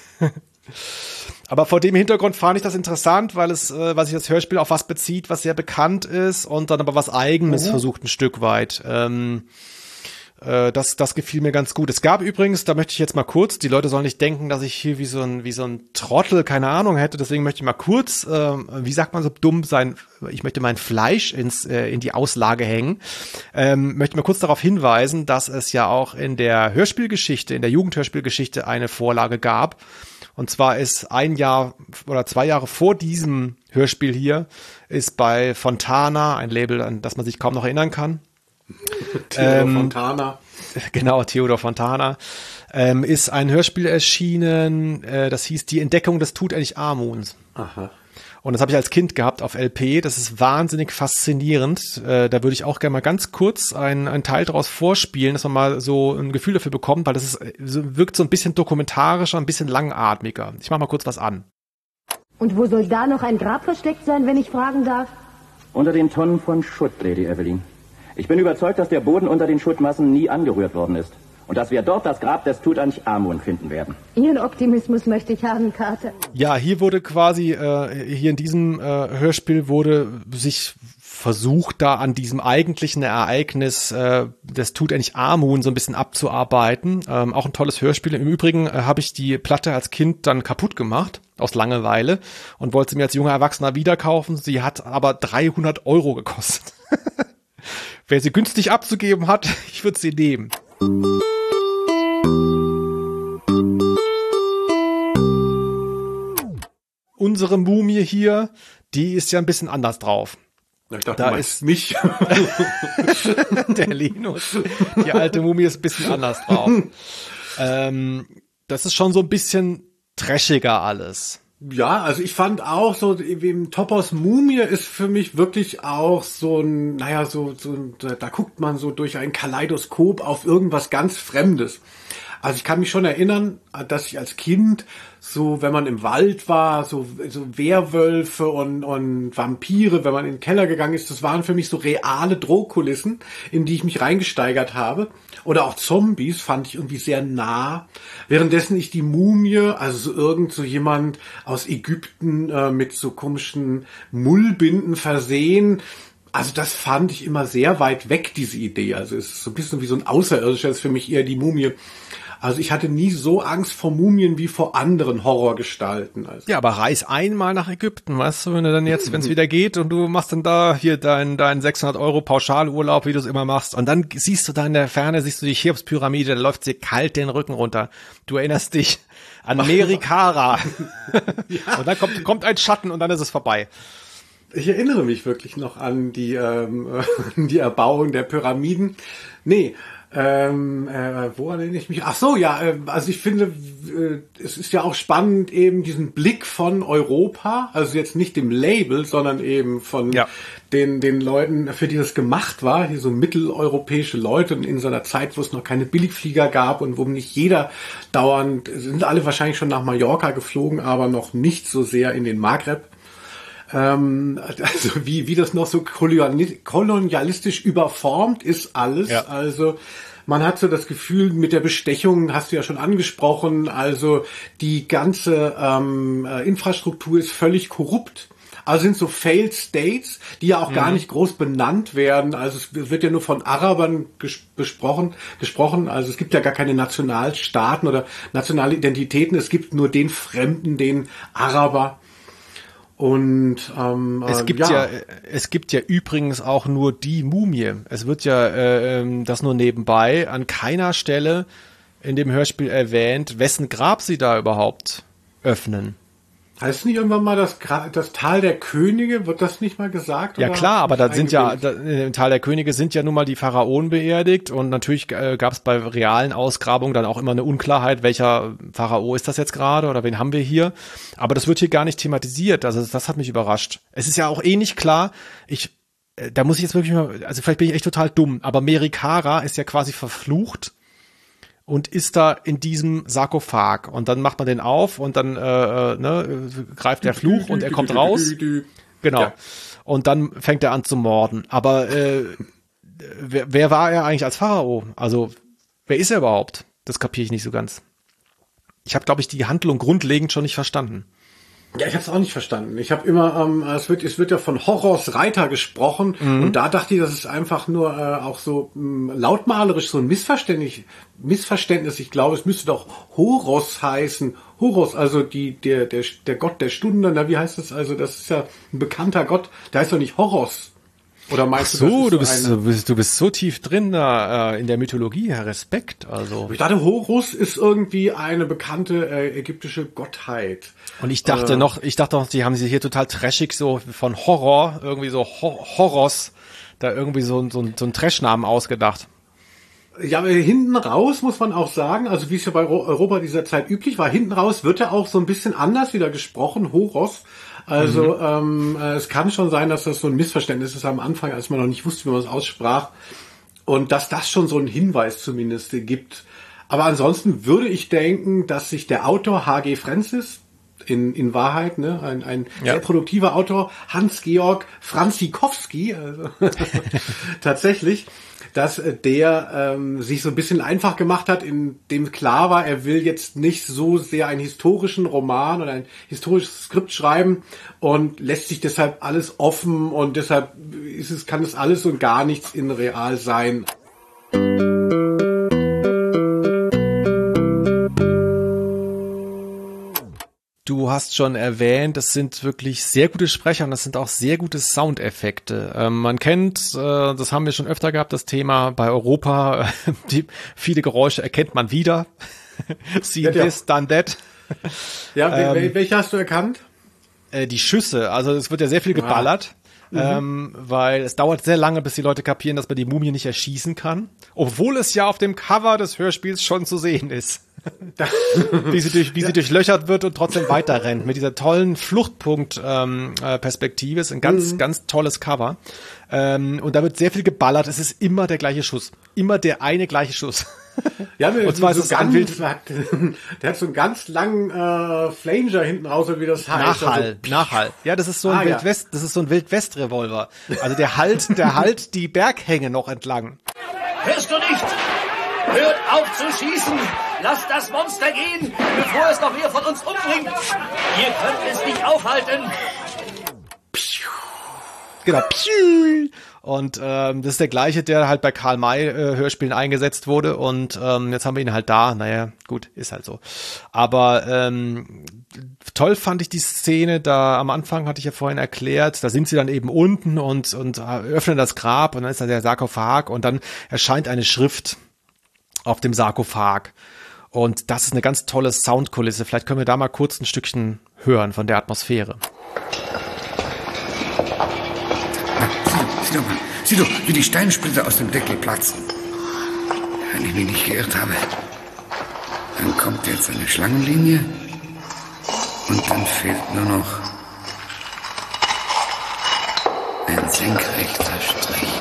Aber vor dem Hintergrund fand ich das interessant, weil es, äh, was sich das Hörspiel auf was bezieht, was sehr bekannt ist, und dann aber was Eigenes mhm. versucht ein Stück weit. Ähm, äh, das, das gefiel mir ganz gut. Es gab übrigens, da möchte ich jetzt mal kurz, die Leute sollen nicht denken, dass ich hier wie so ein wie so ein Trottel keine Ahnung hätte. Deswegen möchte ich mal kurz, äh, wie sagt man so dumm sein? Ich möchte mein Fleisch ins äh, in die Auslage hängen. Ähm, möchte mal kurz darauf hinweisen, dass es ja auch in der Hörspielgeschichte, in der Jugendhörspielgeschichte eine Vorlage gab. Und zwar ist ein Jahr oder zwei Jahre vor diesem Hörspiel hier, ist bei Fontana, ein Label, an das man sich kaum noch erinnern kann, Theodor ähm, Fontana. Genau, Theodor Fontana. Ähm, ist ein Hörspiel erschienen, äh, das hieß Die Entdeckung des Tutanchamuns. Aha. Und das habe ich als Kind gehabt auf L P. Das ist wahnsinnig faszinierend. Äh, da würde ich auch gerne mal ganz kurz einen, einen Teil daraus vorspielen, dass man mal so ein Gefühl dafür bekommt, weil das ist, so, wirkt so ein bisschen dokumentarischer, ein bisschen langatmiger. Ich mache mal kurz was an. Und wo soll da noch ein Grab versteckt sein, wenn ich fragen darf? Unter den Tonnen von Schutt, Lady Evelyn. Ich bin überzeugt, dass der Boden unter den Schuttmassen nie angerührt worden ist. Und dass wir dort das Grab des Tutanchamun finden werden. Ihren Optimismus möchte ich haben, Carter. Ja, hier wurde quasi, äh, hier in diesem äh, Hörspiel wurde sich versucht, da an diesem eigentlichen Ereignis äh, des Tutanchamun so ein bisschen abzuarbeiten. Ähm, auch ein tolles Hörspiel. Im Übrigen äh, habe ich die Platte als Kind dann kaputt gemacht, aus Langeweile, und wollte sie mir als junger Erwachsener wieder kaufen. Sie hat aber dreihundert Euro gekostet. Wer sie günstig abzugeben hat, ich würde sie nehmen. Unsere Mumie hier, die ist ja ein bisschen anders drauf. Ich dachte, Da du meinst ist- mich. Der Linus. Die alte Mumie ist ein bisschen anders drauf. Ähm, das ist schon so ein bisschen trashiger alles. Ja, also ich fand auch so, im Topos Mumie ist für mich wirklich auch so ein, naja, so, so, da, da guckt man so durch ein Kaleidoskop auf irgendwas ganz Fremdes. Also ich kann mich schon erinnern, dass ich als Kind so, wenn man im Wald war, so, so Werwölfe und, und Vampire, wenn man in den Keller gegangen ist, das waren für mich so reale Drohkulissen, in die ich mich reingesteigert habe. Oder auch Zombies fand ich irgendwie sehr nah. Währenddessen ich die Mumie, also so irgend so jemand aus Ägypten äh, mit so komischen Mullbinden versehen, also das fand ich immer sehr weit weg, diese Idee. Also es ist so ein bisschen wie so ein Außerirdischer, ist für mich eher die Mumie. Also ich hatte nie so Angst vor Mumien wie vor anderen Horrorgestalten. Also. Ja, aber reis einmal nach Ägypten, weißt du, wenn du dann jetzt, wenn es wieder geht und du machst dann da hier deinen dein sechshundert Euro Pauschalurlaub, wie du es immer machst, und dann siehst du da in der Ferne, siehst du die Cheops-Pyramide, da läuft sie kalt den Rücken runter. Du erinnerst dich an Merikara. Ja. Und dann kommt, kommt ein Schatten und dann ist es vorbei. Ich erinnere mich wirklich noch an die, ähm, die Erbauung der Pyramiden. Nee, ähm, äh, wo erinnere ich mich? Ach so, ja, äh, also ich finde, äh, es ist ja auch spannend, eben diesen Blick von Europa, also jetzt nicht dem Label, sondern eben von Ja. den, den Leuten, für die das gemacht war, hier so mitteleuropäische Leute in so einer Zeit, wo es noch keine Billigflieger gab und wo nicht jeder dauernd, sind alle wahrscheinlich schon nach Mallorca geflogen, aber noch nicht so sehr in den Maghreb. Ähm, also wie, wie das noch so kolonialistisch überformt ist alles. Ja. Also man hat so das Gefühl, mit der Bestechung hast du ja schon angesprochen, also die ganze ähm, äh, Infrastruktur ist völlig korrupt. Also sind so Failed States, die ja auch mhm. gar nicht groß benannt werden. Also es wird ja nur von Arabern ges- besprochen, gesprochen. Also es gibt ja gar keine Nationalstaaten oder nationale Identitäten. Es gibt nur den Fremden, den Araber. Und ähm, Es gibt ja. ja, es gibt ja übrigens auch nur die Mumie. Es wird ja äh, das nur nebenbei an keiner Stelle in dem Hörspiel erwähnt, wessen Grab sie da überhaupt öffnen. Heißt nicht irgendwann mal das, Gra- das Tal der Könige? Wird das nicht mal gesagt? Ja oder klar, aber da sind ja, eingebildet? da, im Tal der Könige sind ja nun mal die Pharaonen beerdigt, und natürlich äh, gab es bei realen Ausgrabungen dann auch immer eine Unklarheit, welcher Pharao ist das jetzt gerade oder wen haben wir hier. Aber das wird hier gar nicht thematisiert, also das hat mich überrascht. Es ist ja auch eh nicht klar, ich, äh, da muss ich jetzt wirklich mal, also vielleicht bin ich echt total dumm, aber Merikara ist ja quasi verflucht und ist da in diesem Sarkophag, und dann macht man den auf und dann äh, ne, greift der Fluch und er kommt raus. Genau. Ja. Und dann fängt er an zu morden. Aber äh, wer, wer war er eigentlich als Pharao? Also wer ist er überhaupt? Das kapiere ich nicht so ganz. Ich habe, glaube ich, die Handlung grundlegend schon nicht verstanden. Ja, ich habe es auch nicht verstanden. Ich habe immer, ähm, es wird, es wird ja von Horrors Reiter gesprochen, Mhm. und da dachte ich, das ist einfach nur äh, auch so mh, lautmalerisch so ein Missverständnis. Missverständnis. Ich glaube, es müsste doch Horos heißen. Horos, also die der der der Gott der Stunde. Na, wie heißt das? Also das ist ja ein bekannter Gott. Der heißt doch nicht Horos. Oder Ach meinst so, du, du das ist bist, so du bist du bist so tief drin da äh, in der Mythologie, Herr Respekt. Also eine, ich dachte, Horus ist irgendwie eine bekannte äh, ägyptische Gottheit. und ich dachte äh, noch, ich dachte noch, die haben sie hier total trashig so von Horror irgendwie so Ho- Horrors da irgendwie so, so, so einen Trash-Namen ausgedacht. Ja, aber hinten raus muss man auch sagen, also wie es ja bei Europa dieser Zeit üblich war, hinten raus wird er auch so ein bisschen anders wieder gesprochen, Horos. Also mhm. ähm, es kann schon sein, dass das so ein Missverständnis ist am Anfang, als man noch nicht wusste, wie man es aussprach. Und dass das schon so einen Hinweis zumindest gibt. Aber ansonsten würde ich denken, dass sich der Autor H G Francis, in in Wahrheit, ne, ein, ein ja. sehr produktiver Autor, Hans-Georg Franzikowski, also tatsächlich, dass der ähm, sich so ein bisschen einfach gemacht hat, in dem klar war, er will jetzt nicht so sehr einen historischen Roman oder ein historisches Skript schreiben und lässt sich deshalb alles offen und deshalb ist es, kann es alles und gar nichts in real sein. Du hast schon erwähnt, das sind wirklich sehr gute Sprecher und das sind auch sehr gute Soundeffekte. Ähm, man kennt, äh, das haben wir schon öfter gehabt, das Thema bei Europa, äh, die, viele Geräusche erkennt man wieder. See ja, this, ja. done that. Ja, ähm, welche hast du erkannt? Äh, die Schüsse, also es wird ja sehr viel geballert. Ja. Ähm, weil es dauert sehr lange, bis die Leute kapieren, dass man die Mumie nicht erschießen kann. Obwohl es ja auf dem Cover des Hörspiels schon zu sehen ist. wie sie durch, wie ja. sie durchlöchert wird und trotzdem weiter rennt. Mit dieser tollen Fluchtpunkt-Perspektive. Ähm, ist ein ganz, mhm. ganz tolles Cover. Ähm, und da wird sehr viel geballert. Es ist immer der gleiche Schuss. Immer der eine gleiche Schuss. Ja, und zwar so ist es ganz, wild. Der hat so einen ganz langen äh, Flanger hinten raus, wie das heißt. Nachhall, also, Nachhall. Ja, das ist so ein ah, Wildwest, ja. das ist so ein Wildwest-Revolver. Also der halt, der halt die Berghänge noch entlang. Hörst du nicht? Hört auf zu schießen! Lasst das Monster gehen, bevor es noch mehr von uns umbringt! Ihr könnt es nicht aufhalten! Genau. Und ähm, das ist der gleiche, der halt bei Karl May äh, Hörspielen eingesetzt wurde. Und ähm, jetzt haben wir ihn halt da. Naja, gut, ist halt so. Aber ähm, toll fand ich die Szene, da am Anfang hatte ich ja vorhin erklärt, da sind sie dann eben unten und, und öffnen das Grab und dann ist da der Sarkophag und dann erscheint eine Schrift auf dem Sarkophag. Und das ist eine ganz tolle Soundkulisse. Vielleicht können wir da mal kurz ein Stückchen hören von der Atmosphäre. Sieh doch mal, sieh doch, wie die Steinsplitter aus dem Deckel platzen. Wenn ich mich nicht geirrt habe. Dann kommt jetzt eine Schlangenlinie und dann fehlt nur noch ein senkrechter Strich.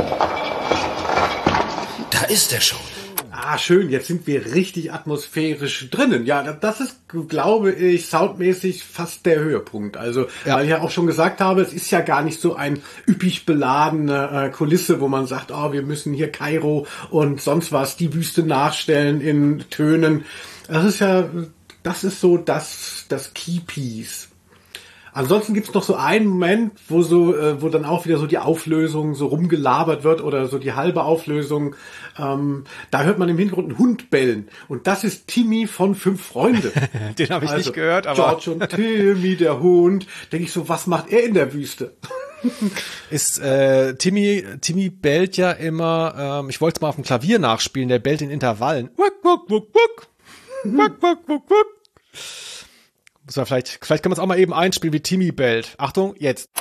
Da ist er schon. Ah, schön, jetzt sind wir richtig atmosphärisch drinnen. Ja, das ist, glaube ich, soundmäßig fast der Höhepunkt. Also, ja. Weil ich ja auch schon gesagt habe, es ist ja gar nicht so ein üppig beladene äh, Kulisse, wo man sagt, oh, wir müssen hier Kairo und sonst was, die Wüste nachstellen in Tönen. Das ist ja, das ist so das, das Keypiece. Ansonsten gibt's noch so einen Moment, wo so, äh, wo dann auch wieder so die Auflösung so rumgelabert wird oder so die halbe Auflösung. Ähm, da hört man im Hintergrund einen Hund bellen. Und das ist Timmy von Fünf Freunde. Den habe ich also, nicht gehört, aber George und Timmy, der Hund. Denke ich so, was macht er in der Wüste? Ist äh, Timmy, Timmy bellt ja immer, ähm, ich wollte es mal auf dem Klavier nachspielen, der bellt in Intervallen. Wuck, wuck, wuck, wuck. Wuck, wuck, wuck, wuck. Muss man vielleicht, vielleicht kann man es auch mal eben einspielen, wie Timmy bellt. Achtung, jetzt.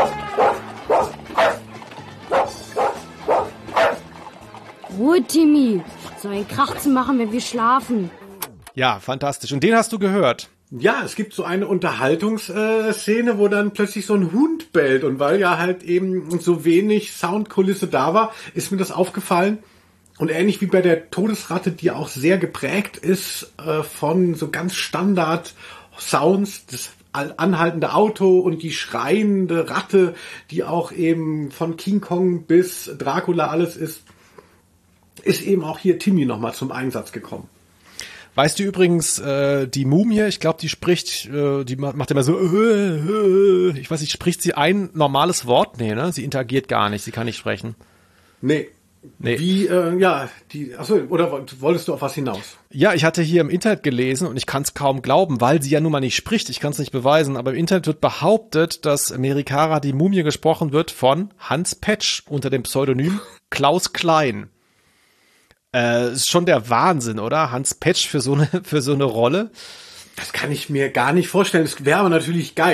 Ruhe, Timmy. So einen Krach zu machen, wenn wir schlafen. Ja, fantastisch. Und den hast du gehört? Ja, es gibt so eine Unterhaltungsszene, wo dann plötzlich so ein Hund bellt. Und weil ja halt eben so wenig Soundkulisse da war, ist mir das aufgefallen. Und ähnlich wie bei der Todesratte, die auch sehr geprägt ist äh, von so ganz Standard Sounds, das anhaltende Auto und die schreiende Ratte, die auch eben von King Kong bis Dracula alles ist, ist eben auch hier Timmy nochmal zum Einsatz gekommen. Weißt du übrigens, äh, die Mumie, ich glaube, die spricht, äh, die macht immer so, äh, äh, ich weiß nicht, spricht sie ein normales Wort? Nee, ne? Sie interagiert gar nicht, sie kann nicht sprechen. Nee. Nee. Wie, äh, ja, die, achso, oder wolltest du auf was hinaus? Ja, ich hatte hier im Internet gelesen und ich kann es kaum glauben, weil sie ja nun mal nicht spricht, ich kann es nicht beweisen, aber im Internet wird behauptet, dass Merikara die Mumie gesprochen wird von Hans Petsch unter dem Pseudonym Klaus Klein. Äh, ist schon der Wahnsinn, oder? Hans Petsch für so eine, für so eine Rolle. Das kann ich mir gar nicht vorstellen, das wäre aber natürlich geil.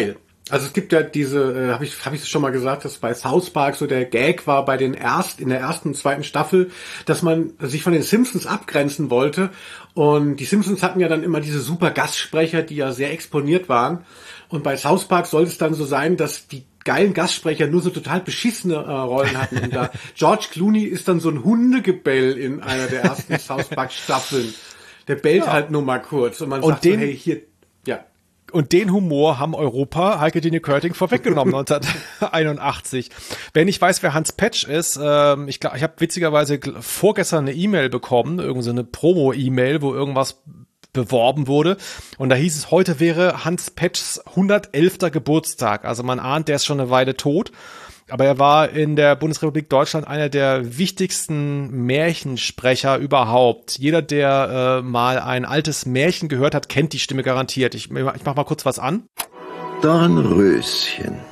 Also es gibt ja diese, äh, habe ich, hab ich schon mal gesagt, dass bei South Park so der Gag war bei den erst in der ersten und zweiten Staffel, dass man sich von den Simpsons abgrenzen wollte. Und die Simpsons hatten ja dann immer diese super Gastsprecher, die ja sehr exponiert waren. Und bei South Park sollte es dann so sein, dass die geilen Gastsprecher nur so total beschissene äh, Rollen hatten. Und da George Clooney ist dann so ein Hundegebell in einer der ersten South Park Staffeln. Der bellt ja. halt nur mal kurz. Und man und sagt den, so, hey, hier, ja. Und den Humor haben Europa Heike Dine Körting vorweggenommen neunzehnhunderteinundachtzig. Wer nicht weiß, wer Hans Petsch ist, ähm, ich glaube, ich habe witzigerweise vorgestern eine E-Mail bekommen, irgend so eine Promo-E-Mail, wo irgendwas beworben wurde. Und da hieß es, heute wäre Hans Petschs hundertelfter Geburtstag. Also man ahnt, der ist schon eine Weile tot. Aber er war in der Bundesrepublik Deutschland einer der wichtigsten Märchensprecher überhaupt. Jeder, der äh, mal ein altes Märchen gehört hat, kennt die Stimme garantiert. Ich, ich mach mal kurz was an. Dornröschen.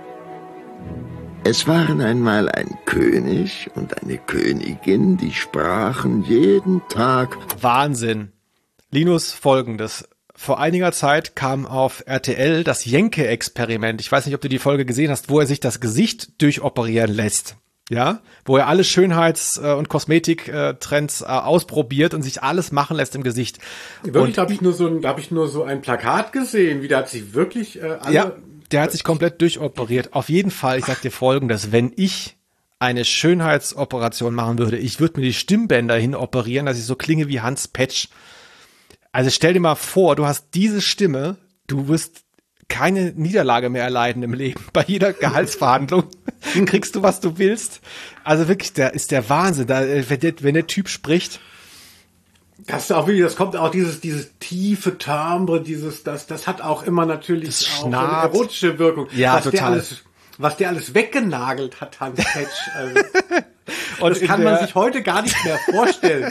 Es waren einmal ein König und eine Königin, die sprachen jeden Tag. Wahnsinn. Linus, Folgendes. Vor einiger Zeit kam auf R T L das Jenke-Experiment. Ich weiß nicht, ob du die Folge gesehen hast, wo er sich das Gesicht durchoperieren lässt. Ja, wo er alle Schönheits- und Kosmetiktrends ausprobiert und sich alles machen lässt im Gesicht. Wirklich, da habe ich nur so ein, da habe ich nur so ein Plakat gesehen, wie der hat sich wirklich äh, alle ja, der hat sich komplett durchoperiert. Auf jeden Fall, ich sag dir Folgendes, wenn ich eine Schönheitsoperation machen würde, ich würde mir die Stimmbänder hin operieren, dass ich so klinge wie Hans Petsch. Also stell dir mal vor, du hast diese Stimme, du wirst keine Niederlage mehr erleiden im Leben. Bei jeder Gehaltsverhandlung kriegst du, was du willst. Also wirklich, der ist der Wahnsinn. Da, wenn, der, wenn der Typ spricht. Das ist auch wirklich, das kommt auch dieses, dieses tiefe Timbre, dieses, das, das hat auch immer natürlich auch so eine erotische Wirkung. Ja, was total. Der alles, was der alles weggenagelt hat, Hans Petsch. Also, Und das kann man sich heute gar nicht mehr vorstellen.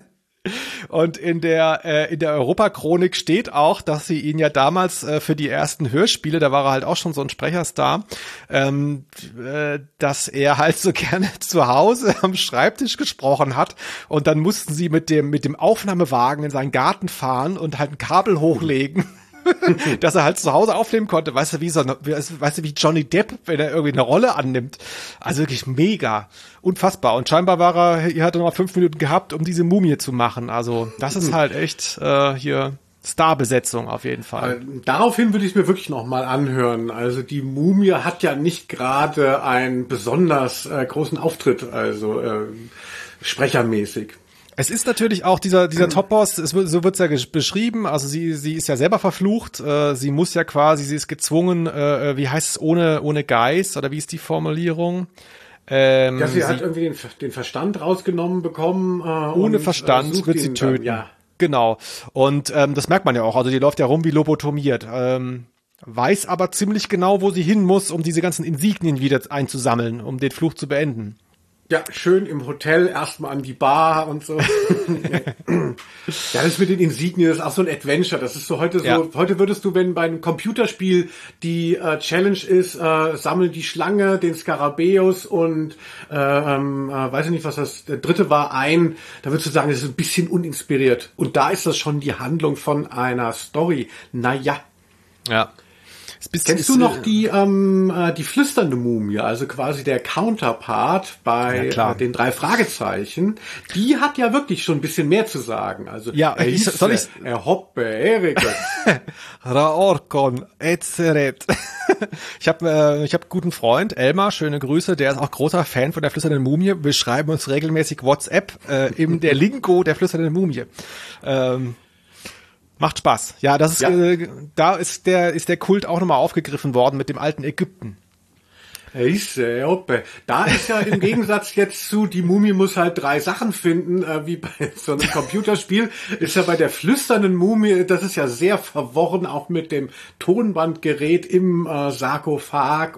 Und in der äh, in der Europachronik steht auch, dass sie ihn ja damals äh, für die ersten Hörspiele, da war er halt auch schon so ein Sprecherstar, ähm, äh, dass er halt so gerne zu Hause am Schreibtisch gesprochen hat und dann mussten sie mit dem mit dem Aufnahmewagen in seinen Garten fahren und halt ein Kabel hochlegen. Dass er halt zu Hause aufnehmen konnte, weißt du, wie so, weißt du, wie Johnny Depp, wenn er irgendwie eine Rolle annimmt. Also wirklich mega, unfassbar. Und scheinbar war er, er hatte noch mal fünf Minuten gehabt, um diese Mumie zu machen. Also das ist halt echt äh, hier Starbesetzung auf jeden Fall. Daraufhin würde ich mir wirklich noch mal anhören. Also die Mumie hat ja nicht gerade einen besonders äh, großen Auftritt, also äh, sprechermäßig. Es ist natürlich auch dieser dieser Top-Boss, es wird, so wird's ja beschrieben, also sie sie ist ja selber verflucht, äh, sie muss ja quasi, sie ist gezwungen, äh, wie heißt es, ohne ohne Geist, oder wie ist die Formulierung? Ähm, ja, sie, sie hat irgendwie den, den Verstand rausgenommen bekommen. Äh, ohne und, Verstand äh, wird sie töten. Dann, ja. Genau. Und ähm, das merkt man ja auch, also die läuft ja rum wie lobotomiert. Ähm, weiß aber ziemlich genau, wo sie hin muss, um diese ganzen Insignien wieder einzusammeln, um den Fluch zu beenden. Ja, schön im Hotel, erstmal an die Bar und so. Ja, das mit den Insignien ist auch so ein Adventure. Das ist so heute so, ja. Heute würdest du, wenn bei einem Computerspiel die äh, Challenge ist, äh, sammel die Schlange, den Skarabäus und äh, ähm, äh, weiß ich nicht, was das der dritte war, ein, da würdest du sagen, das ist ein bisschen uninspiriert. Und da ist das schon die Handlung von einer Story. Naja. Ja. Kennst du noch die ähm, äh, die flüsternde Mumie, also quasi der Counterpart bei ja, äh, den drei Fragezeichen? Die hat ja wirklich schon ein bisschen mehr zu sagen. Also ja, er ich, hieß, soll ich er hoppe Erikes. Raorkon Etzeret. Ich habe äh, ich habe einen guten Freund Elmar, schöne Grüße, der ist auch großer Fan von der flüsternden Mumie. Wir schreiben uns regelmäßig WhatsApp äh, in der Lingo der flüsternden Mumie. Ähm, Macht Spaß. Ja, das ist, ja. Äh, da ist der, ist der Kult auch nochmal aufgegriffen worden mit dem alten Ägypten. Da ist ja im Gegensatz jetzt zu, die Mumie muss halt drei Sachen finden, äh, wie bei so einem Computerspiel, ist ja bei der flüsternden Mumie, das ist ja sehr verworren, auch mit dem Tonbandgerät im äh, Sarkophag.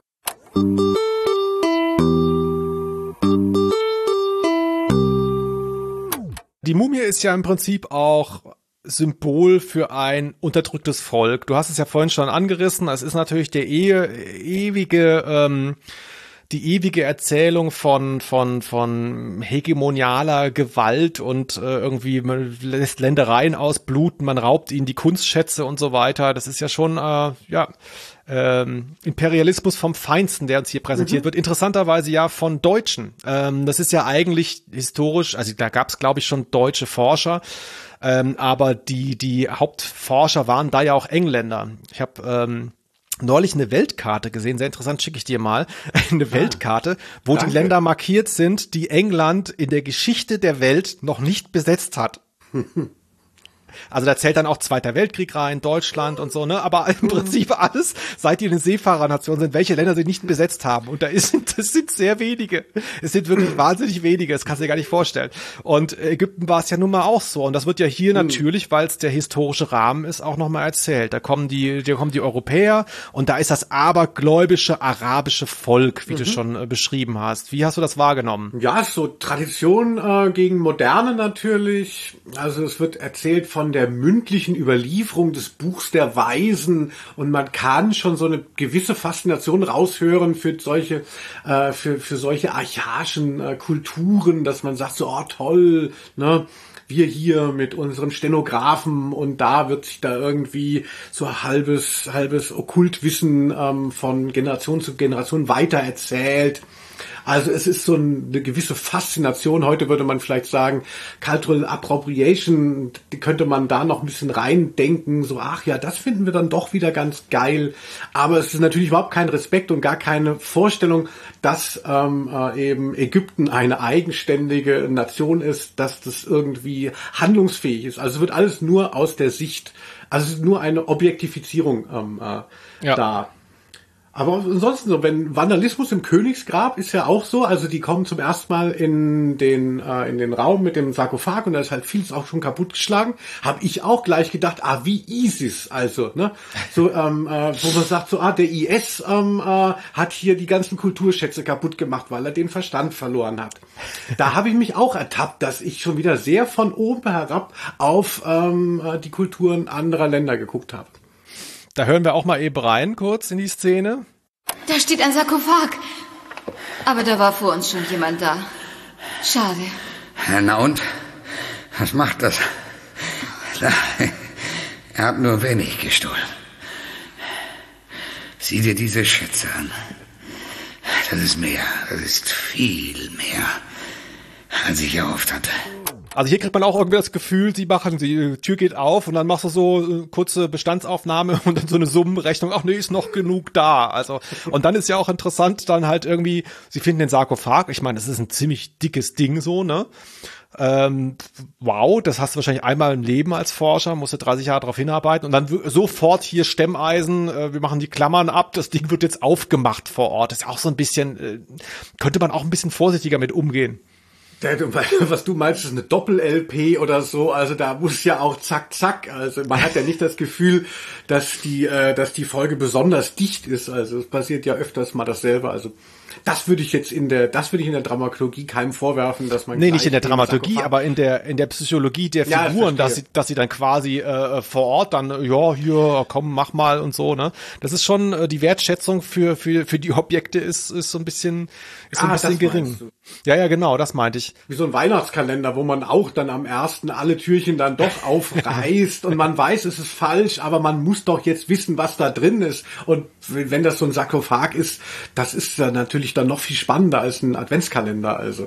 Die Mumie ist ja im Prinzip auch Symbol für ein unterdrücktes Volk. Du hast es ja vorhin schon angerissen. Es ist natürlich der e- ewige, ähm, die ewige Erzählung von von von hegemonialer Gewalt und äh, irgendwie man lässt Ländereien ausbluten, man raubt ihnen die Kunstschätze und so weiter. Das ist ja schon äh, ja ähm, Imperialismus vom Feinsten, der uns hier präsentiert mhm. wird. Interessanterweise ja von Deutschen. Ähm, das ist ja eigentlich historisch, also da gab es, glaube ich, schon deutsche Forscher. Ähm, aber die die Hauptforscher waren da ja auch Engländer. Ich habe ähm, neulich eine Weltkarte gesehen, sehr interessant, schicke ich dir mal, eine ah, Weltkarte, wo danke. die Länder markiert sind, die England in der Geschichte der Welt noch nicht besetzt hat. Also da zählt dann auch Zweiter Weltkrieg rein, Deutschland und so, ne? Aber im Prinzip alles, seit die eine Seefahrernation sind, welche Länder sie nicht besetzt haben. Und da ist, das sind sehr wenige. Es sind wirklich wahnsinnig wenige, das kannst du dir gar nicht vorstellen. Und Ägypten war es ja nun mal auch so. Und das wird ja hier mhm. natürlich, weil es der historische Rahmen ist, auch nochmal erzählt. Da kommen die, da kommen die Europäer und da ist das abergläubische arabische Volk, wie mhm. du schon äh, beschrieben hast. Wie hast du das wahrgenommen? Ja, so Tradition äh, gegen Moderne natürlich. Also es wird erzählt von der mündlichen Überlieferung des Buchs der Weisen und man kann schon so eine gewisse Faszination raushören für solche äh, für für solche archaischen äh, Kulturen, dass man sagt so, oh toll, ne, wir hier mit unseren Stenografen und da wird sich da irgendwie so halbes halbes Okkultwissen ähm, von Generation zu Generation weitererzählt. Also es ist so eine gewisse Faszination. Heute würde man vielleicht sagen, Cultural Appropriation, die könnte man da noch ein bisschen reindenken. So, ach ja, das finden wir dann doch wieder ganz geil. Aber es ist natürlich überhaupt kein Respekt und gar keine Vorstellung, dass ähm, äh, eben Ägypten eine eigenständige Nation ist, dass das irgendwie handlungsfähig ist. Also es wird alles nur aus der Sicht, also es ist nur eine Objektifizierung ähm, äh, ja. da. Aber ansonsten so, wenn Vandalismus im Königsgrab ist ja auch so, also die kommen zum ersten Mal in den äh, in den Raum mit dem Sarkophag und da ist halt vieles auch schon kaputtgeschlagen. Habe ich auch gleich gedacht, ah, wie ISIS, also, ne? So, ähm, äh, wo man sagt, so, ah, der I S ähm, äh, hat hier die ganzen Kulturschätze kaputt gemacht, weil er den Verstand verloren hat. Da habe ich mich auch ertappt, dass ich schon wieder sehr von oben herab auf ähm, die Kulturen anderer Länder geguckt habe. Da hören wir auch mal eben rein, kurz in die Szene. Da steht ein Sarkophag. Aber da war vor uns schon jemand da. Schade. Na und? Was macht das? Er hat nur wenig gestohlen. Sieh dir diese Schätze an. Das ist mehr, das ist viel mehr, als ich erhofft hatte. Also hier kriegt man auch irgendwie das Gefühl, sie machen, die Tür geht auf und dann machst du so eine kurze Bestandsaufnahme und dann so eine Summenrechnung, ach nee, ist noch genug da. Also, und dann ist ja auch interessant, dann halt irgendwie, sie finden den Sarkophag, ich meine, das ist ein ziemlich dickes Ding so, ne? Ähm, wow, das hast du wahrscheinlich einmal im Leben als Forscher, musst du dreißig Jahre darauf hinarbeiten und dann w- sofort hier Stemmeisen, äh, wir machen die Klammern ab, das Ding wird jetzt aufgemacht vor Ort. Das ist auch so ein bisschen, äh, könnte man auch ein bisschen vorsichtiger mit umgehen. Was du meinst, ist eine Doppel-L P oder so, also da muss ja auch zack, zack, also man hat ja nicht das Gefühl, dass die, äh, dass die Folge besonders dicht ist, also es passiert ja öfters mal dasselbe, also das würde ich jetzt in der, das würde ich in der Dramaturgie keinem vorwerfen, dass man nee, nicht in der Dramaturgie, aber in der in der Psychologie der Figuren, ja, dass sie dass sie dann quasi äh, vor Ort dann ja hier komm mach mal und so, ne? Das ist schon äh, die Wertschätzung für für für die Objekte ist ist so ein bisschen ist so ein ah, bisschen gering. Ja, ja, genau, das meinte ich. Wie so ein Weihnachtskalender, wo man auch dann am ersten alle Türchen dann doch aufreißt und man weiß, es ist falsch, aber man muss doch jetzt wissen, was da drin ist. Und wenn das so ein Sarkophag ist, das ist ja natürlich dann noch viel spannender als ein Adventskalender, also.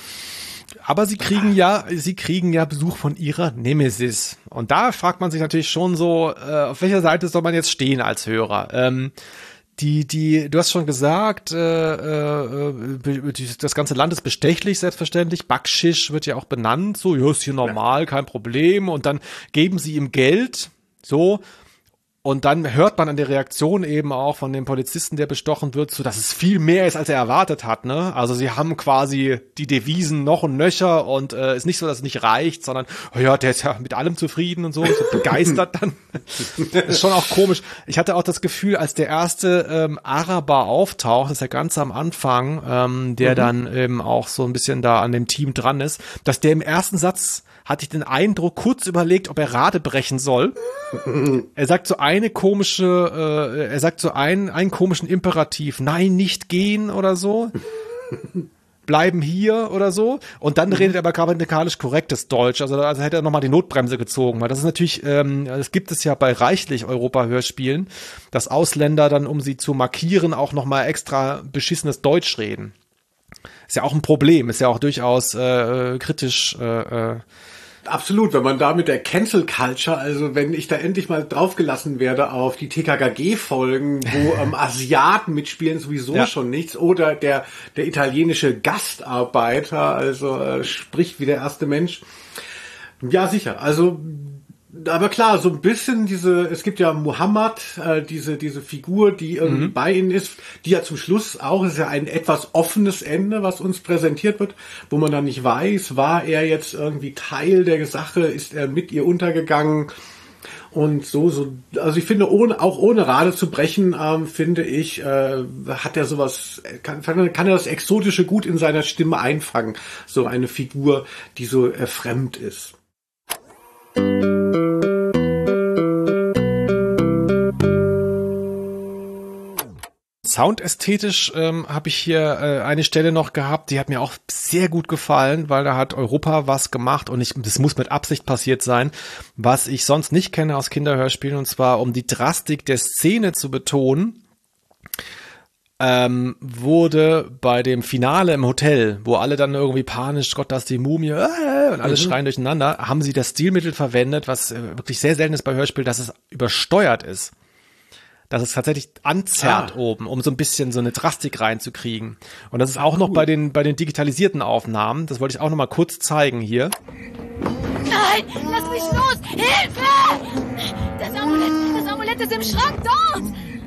Aber sie kriegen ja, sie kriegen ja Besuch von ihrer Nemesis. Und da fragt man sich natürlich schon so, äh, auf welcher Seite soll man jetzt stehen als Hörer? Ähm, Die, die, du hast schon gesagt, äh, äh, das ganze Land ist bestechlich, selbstverständlich. Bakschisch wird ja auch benannt, so, ja, ist hier normal, kein Problem. Und dann geben sie ihm Geld, so. Und dann hört man an der Reaktion eben auch von dem Polizisten, der bestochen wird, so, dass es viel mehr ist, als er erwartet hat, ne? Also sie haben quasi die Devisen noch und nöcher und äh, ist nicht so, dass es nicht reicht, sondern, oh ja, der ist ja mit allem zufrieden und so, so begeistert dann. Ist schon auch komisch. Ich hatte auch das Gefühl, als der erste ähm, Araber auftaucht, das ist ja ganz am Anfang, ähm, der mhm. dann eben auch so ein bisschen da an dem Team dran ist, dass der im ersten Satz hatte ich den Eindruck, kurz überlegt, ob er Rade brechen soll. Er sagt so ein eine komische, äh, er sagt so einen, einen komischen Imperativ, nein, nicht gehen oder so. Bleiben hier oder so. Und dann mhm. redet er aber grammatikalisch korrektes Deutsch. Also, also hätte er nochmal die Notbremse gezogen. Weil das ist natürlich, ähm, das gibt es ja bei reichlich Europa-Hörspielen, dass Ausländer dann, um sie zu markieren, auch nochmal extra beschissenes Deutsch reden. Ist ja auch ein Problem. Ist ja auch durchaus äh, kritisch äh, äh, Absolut, wenn man da mit der Cancel Culture, also wenn ich da endlich mal draufgelassen werde auf die T K K G-Folgen, wo ähm, Asiaten mitspielen, sowieso ja. schon nichts, oder der der italienische Gastarbeiter, also äh, spricht wie der erste Mensch. Ja, sicher, also aber klar, so ein bisschen diese, es gibt ja Muhammad, äh, diese diese Figur, die irgendwie mhm. bei ihnen ist, die ja zum Schluss auch, ist ja ein etwas offenes Ende, was uns präsentiert wird, wo man dann nicht weiß, war er jetzt irgendwie Teil der Sache, ist er mit ihr untergegangen und so, so, also ich finde, ohne auch ohne Rade zu brechen, ähm, finde ich, äh, hat er sowas, kann, kann er das Exotische gut in seiner Stimme einfangen, so eine Figur, die so äh, fremd ist. Soundästhetisch ähm, habe ich hier äh, eine Stelle noch gehabt, die hat mir auch sehr gut gefallen, weil da hat Europa was gemacht und ich, das muss mit Absicht passiert sein, was ich sonst nicht kenne aus Kinderhörspielen, und zwar um die Drastik der Szene zu betonen, ähm, wurde bei dem Finale im Hotel, wo alle dann irgendwie panisch, Gott, das ist die Mumie, äh, und alle mhm. schreien durcheinander, haben sie das Stilmittel verwendet, was äh, wirklich sehr selten ist bei Hörspielen, dass es übersteuert ist. Dass es tatsächlich anzerrt ah. oben, um so ein bisschen so eine Drastik reinzukriegen. Und das ist auch noch bei den bei den digitalisierten Aufnahmen. Das wollte ich auch noch mal kurz zeigen hier. Nein, lass mich los! Hilfe! Das Amulett, das Amulett ist im Schrank dort!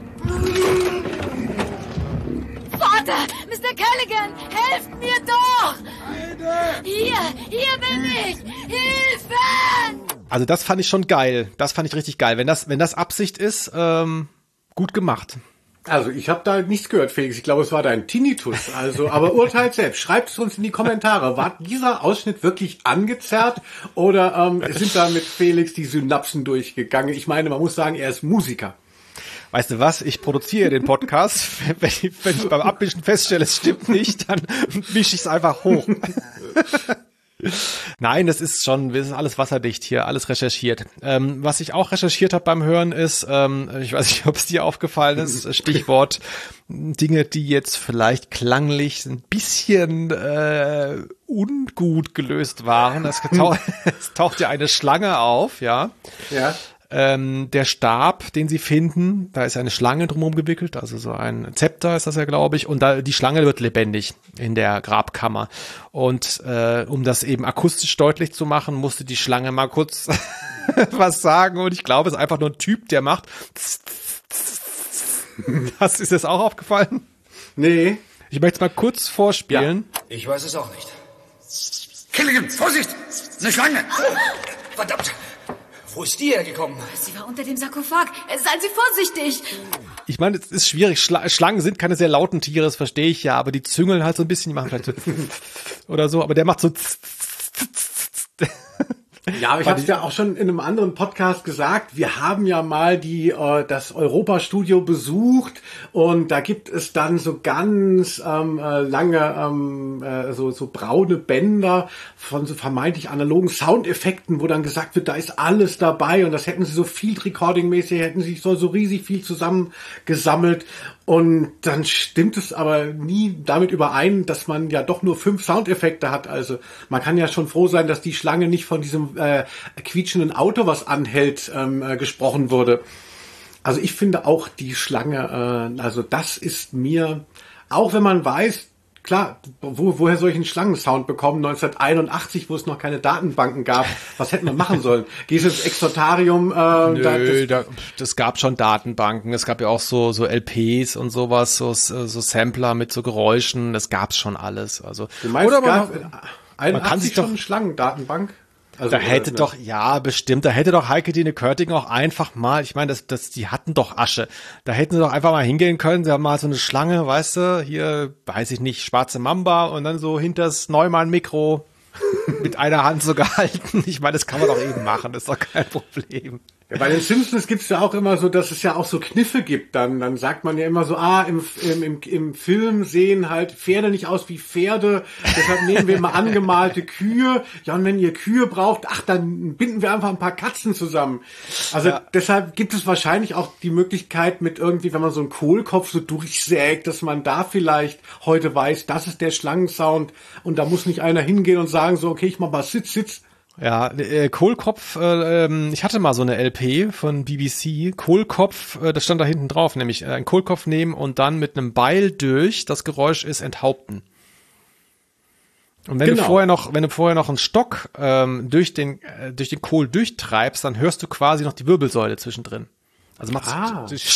Vater, Mister Callaghan, helft mir doch! Hier, hier bin ich! Hilfe! Also das fand ich schon geil. Das fand ich richtig geil. Wenn das wenn das Absicht ist, ähm, gut gemacht. Also ich habe da nichts gehört, Felix. Ich glaube, es war dein Tinnitus. Also, aber urteilt selbst. Schreibt es uns in die Kommentare. War dieser Ausschnitt wirklich angezerrt oder ähm, sind da mit Felix die Synapsen durchgegangen? Ich meine, man muss sagen, er ist Musiker. Weißt du was? Ich produziere den Podcast. Wenn ich, wenn ich beim Abmischen feststelle, es stimmt nicht, dann mische ich es einfach hoch. Nein, das ist schon, das ist alles wasserdicht hier, alles recherchiert. Ähm, was ich auch recherchiert habe beim Hören ist, ähm, ich weiß nicht, ob es dir aufgefallen ist, Stichwort Dinge, die jetzt vielleicht klanglich ein bisschen äh, ungut gelöst waren. Es, getaucht, es taucht ja eine Schlange auf, ja. Ja. Ähm, der Stab, den sie finden, da ist eine Schlange drumherum gewickelt, also so ein Zepter ist das ja, glaube ich, und da die Schlange wird lebendig in der Grabkammer. Und äh, um das eben akustisch deutlich zu machen, musste die Schlange mal kurz was sagen, und ich glaube, es ist einfach nur ein Typ, der macht. Das ist jetzt auch aufgefallen? Nee. Ich möchte es mal kurz vorspielen. Ja. Ich weiß es auch nicht. Callaghan, Vorsicht! Eine Schlange! Verdammt! Wo ist die hergekommen? Sie war unter dem Sarkophag. Seien Sie vorsichtig. Ich meine, es ist schwierig. Schla- Schlangen sind keine sehr lauten Tiere, das verstehe ich ja, aber die züngeln halt so ein bisschen, die machen vielleicht so oder so, aber der macht so. Ja, aber ich habe es ja auch schon in einem anderen Podcast gesagt, wir haben ja mal die äh, das Europa-Studio besucht und da gibt es dann so ganz ähm, äh, lange ähm, äh, so so braune Bänder von so vermeintlich analogen Soundeffekten, wo dann gesagt wird, da ist alles dabei, und das hätten sie so Field Recording-mäßig, hätten sie so, so riesig viel zusammengesammelt. Und dann stimmt es aber nie damit überein, dass man ja doch nur fünf Soundeffekte hat. Also man kann ja schon froh sein, dass die Schlange nicht von diesem äh, quietschenden Auto, was anhält, ähm, äh, gesprochen wurde. Also ich finde auch die Schlange, äh, also das ist mir, auch wenn man weiß, klar, wo, woher soll ich einen Schlangensound bekommen? neunzehnhunderteinundachtzig, wo es noch keine Datenbanken gab. Was hätten wir machen sollen? Gehst du ins Exotarium? Äh, Nö, da, das, da, das gab schon Datenbanken. Es gab ja auch so so L Ps und sowas, so, so Sampler mit so Geräuschen. Das gab's schon alles. Also du meinst, oder gab man, man kann sich schon doch eine Schlangendatenbank? Also, da hätte oder, doch, ja, bestimmt, da hätte doch Heike-Dine Körting auch einfach mal, ich meine, das, das, die hatten doch Asche. Da hätten sie doch einfach mal hingehen können, sie haben mal so eine Schlange, weißt du, hier, weiß ich nicht, schwarze Mamba, und dann so hinters Neumann-Mikro mit einer Hand so gehalten. Ich meine, das kann man doch eben machen, das ist doch kein Problem. Ja, bei den Simpsons gibt's ja auch immer so, dass es ja auch so Kniffe gibt. Dann, dann sagt man ja immer so, ah, im, im, im, im Film sehen halt Pferde nicht aus wie Pferde, deshalb nehmen wir immer angemalte Kühe. Ja, und wenn ihr Kühe braucht, ach, dann binden wir einfach ein paar Katzen zusammen. Also ja. Deshalb gibt es wahrscheinlich auch die Möglichkeit mit irgendwie, wenn man so einen Kohlkopf so durchsägt, dass man da vielleicht heute weiß, das ist der Schlangensound und da muss nicht einer hingehen und sagen so, okay, ich mach mal Sitz, Sitz. Ja, äh, Kohlkopf, äh, ähm, ich hatte mal so eine L P von B B C, Kohlkopf, äh, das stand da hinten drauf, nämlich äh, einen Kohlkopf nehmen und dann mit einem Beil durch, das Geräusch ist enthaupten. Und wenn genau. du vorher noch, wenn du vorher noch einen Stock ähm, durch den äh, durch den Kohl durchtreibst, dann hörst du quasi noch die Wirbelsäule zwischendrin. Also machst ah. du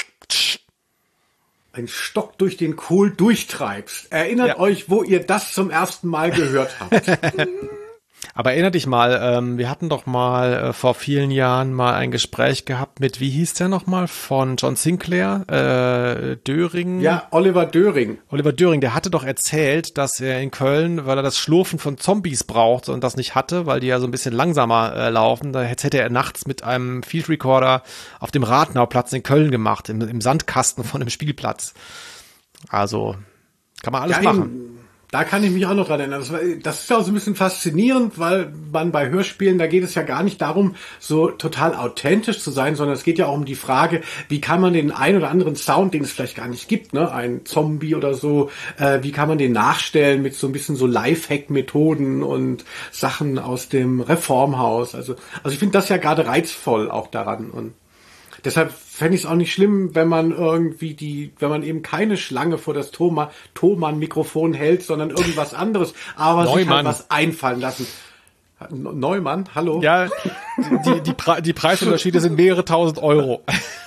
ein Stock durch den Kohl durchtreibst. Erinnert ja. euch, wo ihr das zum ersten Mal gehört habt. Aber erinner dich mal, ähm, wir hatten doch mal äh, vor vielen Jahren mal ein Gespräch gehabt mit, wie hieß der nochmal, von John Sinclair, äh, Döring? Ja, Oliver Döring. Oliver Döring, der hatte doch erzählt, dass er in Köln, weil er das Schlurfen von Zombies braucht und das nicht hatte, weil die ja so ein bisschen langsamer äh, laufen, da hätte er nachts mit einem Field Recorder auf dem Rathenauplatz in Köln gemacht, im, im Sandkasten von dem Spielplatz. Also, kann man alles ja, machen. Eben. Da kann ich mich auch noch dran erinnern. Das, das ist ja auch so ein bisschen faszinierend, weil man bei Hörspielen, da geht es ja gar nicht darum, so total authentisch zu sein, sondern es geht ja auch um die Frage, wie kann man den ein oder anderen Sound, den es vielleicht gar nicht gibt, ne, ein Zombie oder so, äh, wie kann man den nachstellen mit so ein bisschen so Lifehack-Methoden und Sachen aus dem Reformhaus. Also, also ich finde das ja gerade reizvoll auch daran und deshalb fände ich es auch nicht schlimm, wenn man irgendwie die, wenn man eben keine Schlange vor das Thoma, Thomann-Mikrofon hält, sondern irgendwas anderes, aber Neumann. sich halt was einfallen lassen. Neumann, hallo? Ja, die, die, Pre- die Preisunterschiede sind mehrere tausend Euro.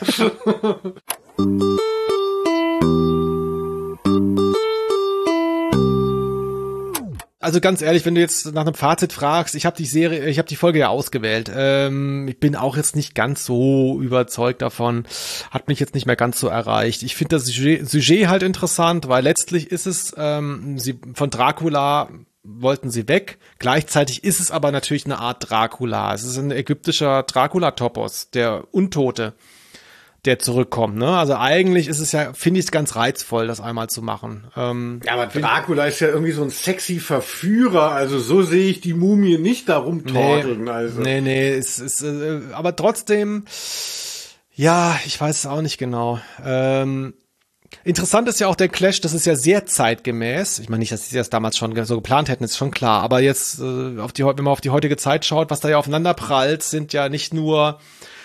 Also ganz ehrlich, wenn du jetzt nach einem Fazit fragst, ich habe die Serie, ich habe die Folge ja ausgewählt. Ähm, ich bin auch jetzt nicht ganz so überzeugt davon, hat mich jetzt nicht mehr ganz so erreicht. Ich finde das Sujet, Sujet halt interessant, weil letztlich ist es ähm, sie von Dracula wollten sie weg. Gleichzeitig ist es aber natürlich eine Art Dracula. Es ist ein ägyptischer Dracula-Topos, der Untote, der zurückkommt, ne? Also eigentlich ist es ja, finde ich es ganz reizvoll, das einmal zu machen. Ähm, ja, aber Dracula ist ja irgendwie so ein sexy Verführer, also so sehe ich die Mumie nicht da rumtorteln. Nee, also. nee, nee, es ist, äh, aber trotzdem, ja, ich weiß es auch nicht genau. Ähm, interessant ist ja auch der Clash, das ist ja sehr zeitgemäß. Ich meine nicht, dass sie das damals schon so geplant hätten, ist schon klar, aber jetzt, äh, auf die, wenn man auf die heutige Zeit schaut, was da ja aufeinander prallt, sind ja nicht nur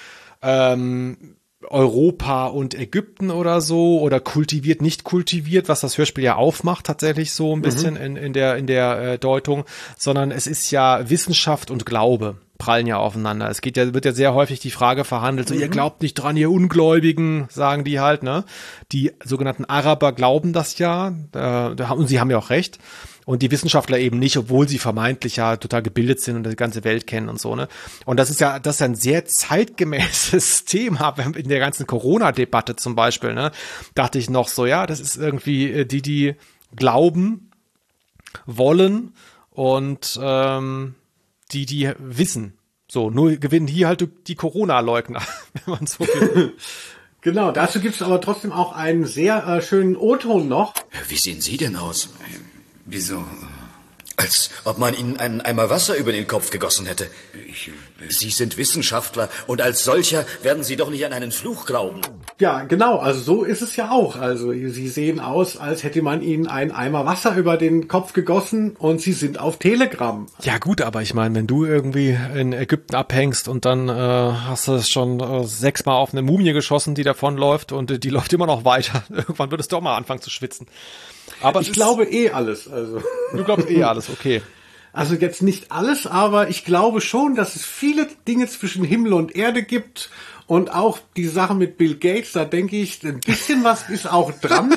ähm, Europa und Ägypten oder so oder kultiviert, nicht kultiviert, was das Hörspiel ja aufmacht tatsächlich so ein bisschen mhm. in, in der in der äh, Deutung, sondern es ist ja Wissenschaft und Glaube prallen ja aufeinander. Es geht ja, wird ja sehr häufig die Frage verhandelt, so mhm. ihr glaubt nicht dran, ihr Ungläubigen, sagen die halt, ne? Die sogenannten Araber glauben das ja, äh, und sie haben ja auch recht. Und die Wissenschaftler eben nicht, obwohl sie vermeintlich ja total gebildet sind und die ganze Welt kennen und so, ne? Und das ist ja, das ist ja ein sehr zeitgemäßes Thema, in der ganzen Corona-Debatte zum Beispiel, ne? Dachte ich noch so, ja, das ist irgendwie die, die glauben, wollen und ähm, die, die wissen. So, nur gewinnen hier halt die Corona-Leugner, wenn man so will. Genau, dazu gibt es aber trotzdem auch einen sehr äh, schönen O-Ton noch. Wie sehen Sie denn aus? Wieso? Als ob man Ihnen einen Eimer Wasser über den Kopf gegossen hätte. Ich, äh, Sie sind Wissenschaftler und als solcher werden Sie doch nicht an einen Fluch glauben. Ja, genau, also so ist es ja auch. Also Sie sehen aus, als hätte man Ihnen einen Eimer Wasser über den Kopf gegossen und Sie sind auf Telegram. Ja gut, aber ich meine, wenn du irgendwie in Ägypten abhängst und dann äh, hast du schon äh, sechsmal auf eine Mumie geschossen, die davonläuft und äh, die läuft immer noch weiter. Irgendwann würdest du auch mal anfangen zu schwitzen. Aber ich glaube eh alles. Also du glaubst eh alles, okay. Also jetzt nicht alles, aber ich glaube schon, dass es viele Dinge zwischen Himmel und Erde gibt und auch die Sache mit Bill Gates, da denke ich, ein bisschen was ist auch dran.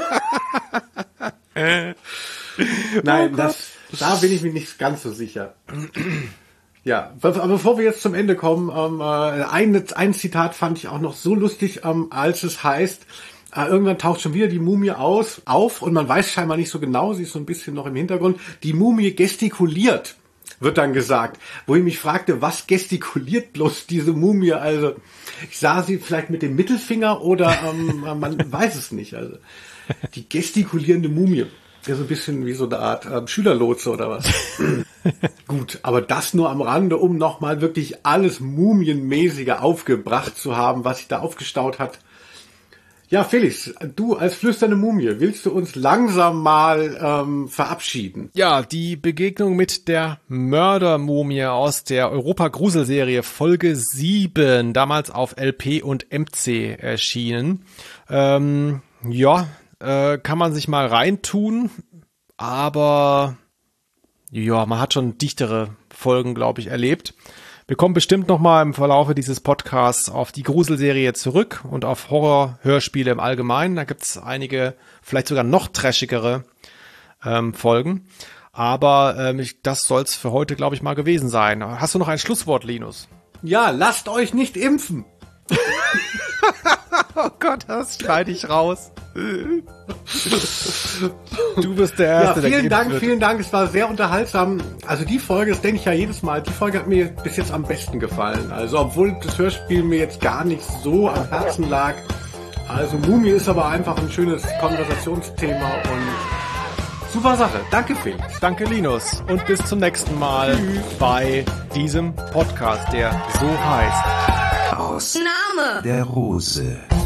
Nein, das, da bin ich mir nicht ganz so sicher. Ja, aber bevor wir jetzt zum Ende kommen, ähm, ein, ein Zitat fand ich auch noch so lustig, ähm, als es heißt, äh, irgendwann taucht schon wieder die Mumie aus, auf und man weiß scheinbar nicht so genau, sie ist so ein bisschen noch im Hintergrund, die Mumie gestikuliert. wird dann gesagt. Wo ich mich fragte, was gestikuliert bloß diese Mumie? Also ich sah sie vielleicht mit dem Mittelfinger oder ähm, man weiß es nicht. Also die gestikulierende Mumie. Ja, so ein bisschen wie so eine Art ähm, Schülerlotse oder was. Gut, aber das nur am Rande, um nochmal wirklich alles Mumienmäßige aufgebracht zu haben, was sich da aufgestaut hat. Ja, Felix, du als flüsternde Mumie, willst du uns langsam mal ähm, verabschieden? Ja, die Begegnung mit der Mördermumie aus der Europa-Grusel-Serie Folge sieben, damals auf L P und M C erschienen. Ähm, ja, äh, kann man sich mal reintun, aber ja, man hat schon dichtere Folgen, glaube ich, erlebt. Wir kommen bestimmt noch mal im Verlaufe dieses Podcasts auf die Gruselserie zurück und auf Horror-Hörspiele im Allgemeinen. Da gibt's einige, vielleicht sogar noch trashigere ähm, Folgen. Aber ähm, ich, das soll's für heute, glaube ich, mal gewesen sein. Hast du noch ein Schlusswort, Linus? Ja, lasst euch nicht impfen. Oh Gott, das schneide ich raus. Du bist der Erste, ja, vielen der Dank, wird. vielen Dank. Es war sehr unterhaltsam. Also die Folge, das denke ich ja jedes Mal, die Folge hat mir bis jetzt am besten gefallen. Also obwohl das Hörspiel mir jetzt gar nicht so am Herzen lag. Also Mumie ist aber einfach ein schönes Konversationsthema und super Sache. Danke, Felix. Danke, Linus. Und bis zum nächsten Mal Tschüss. Bei diesem Podcast, der so heißt. Aus Name der Rose.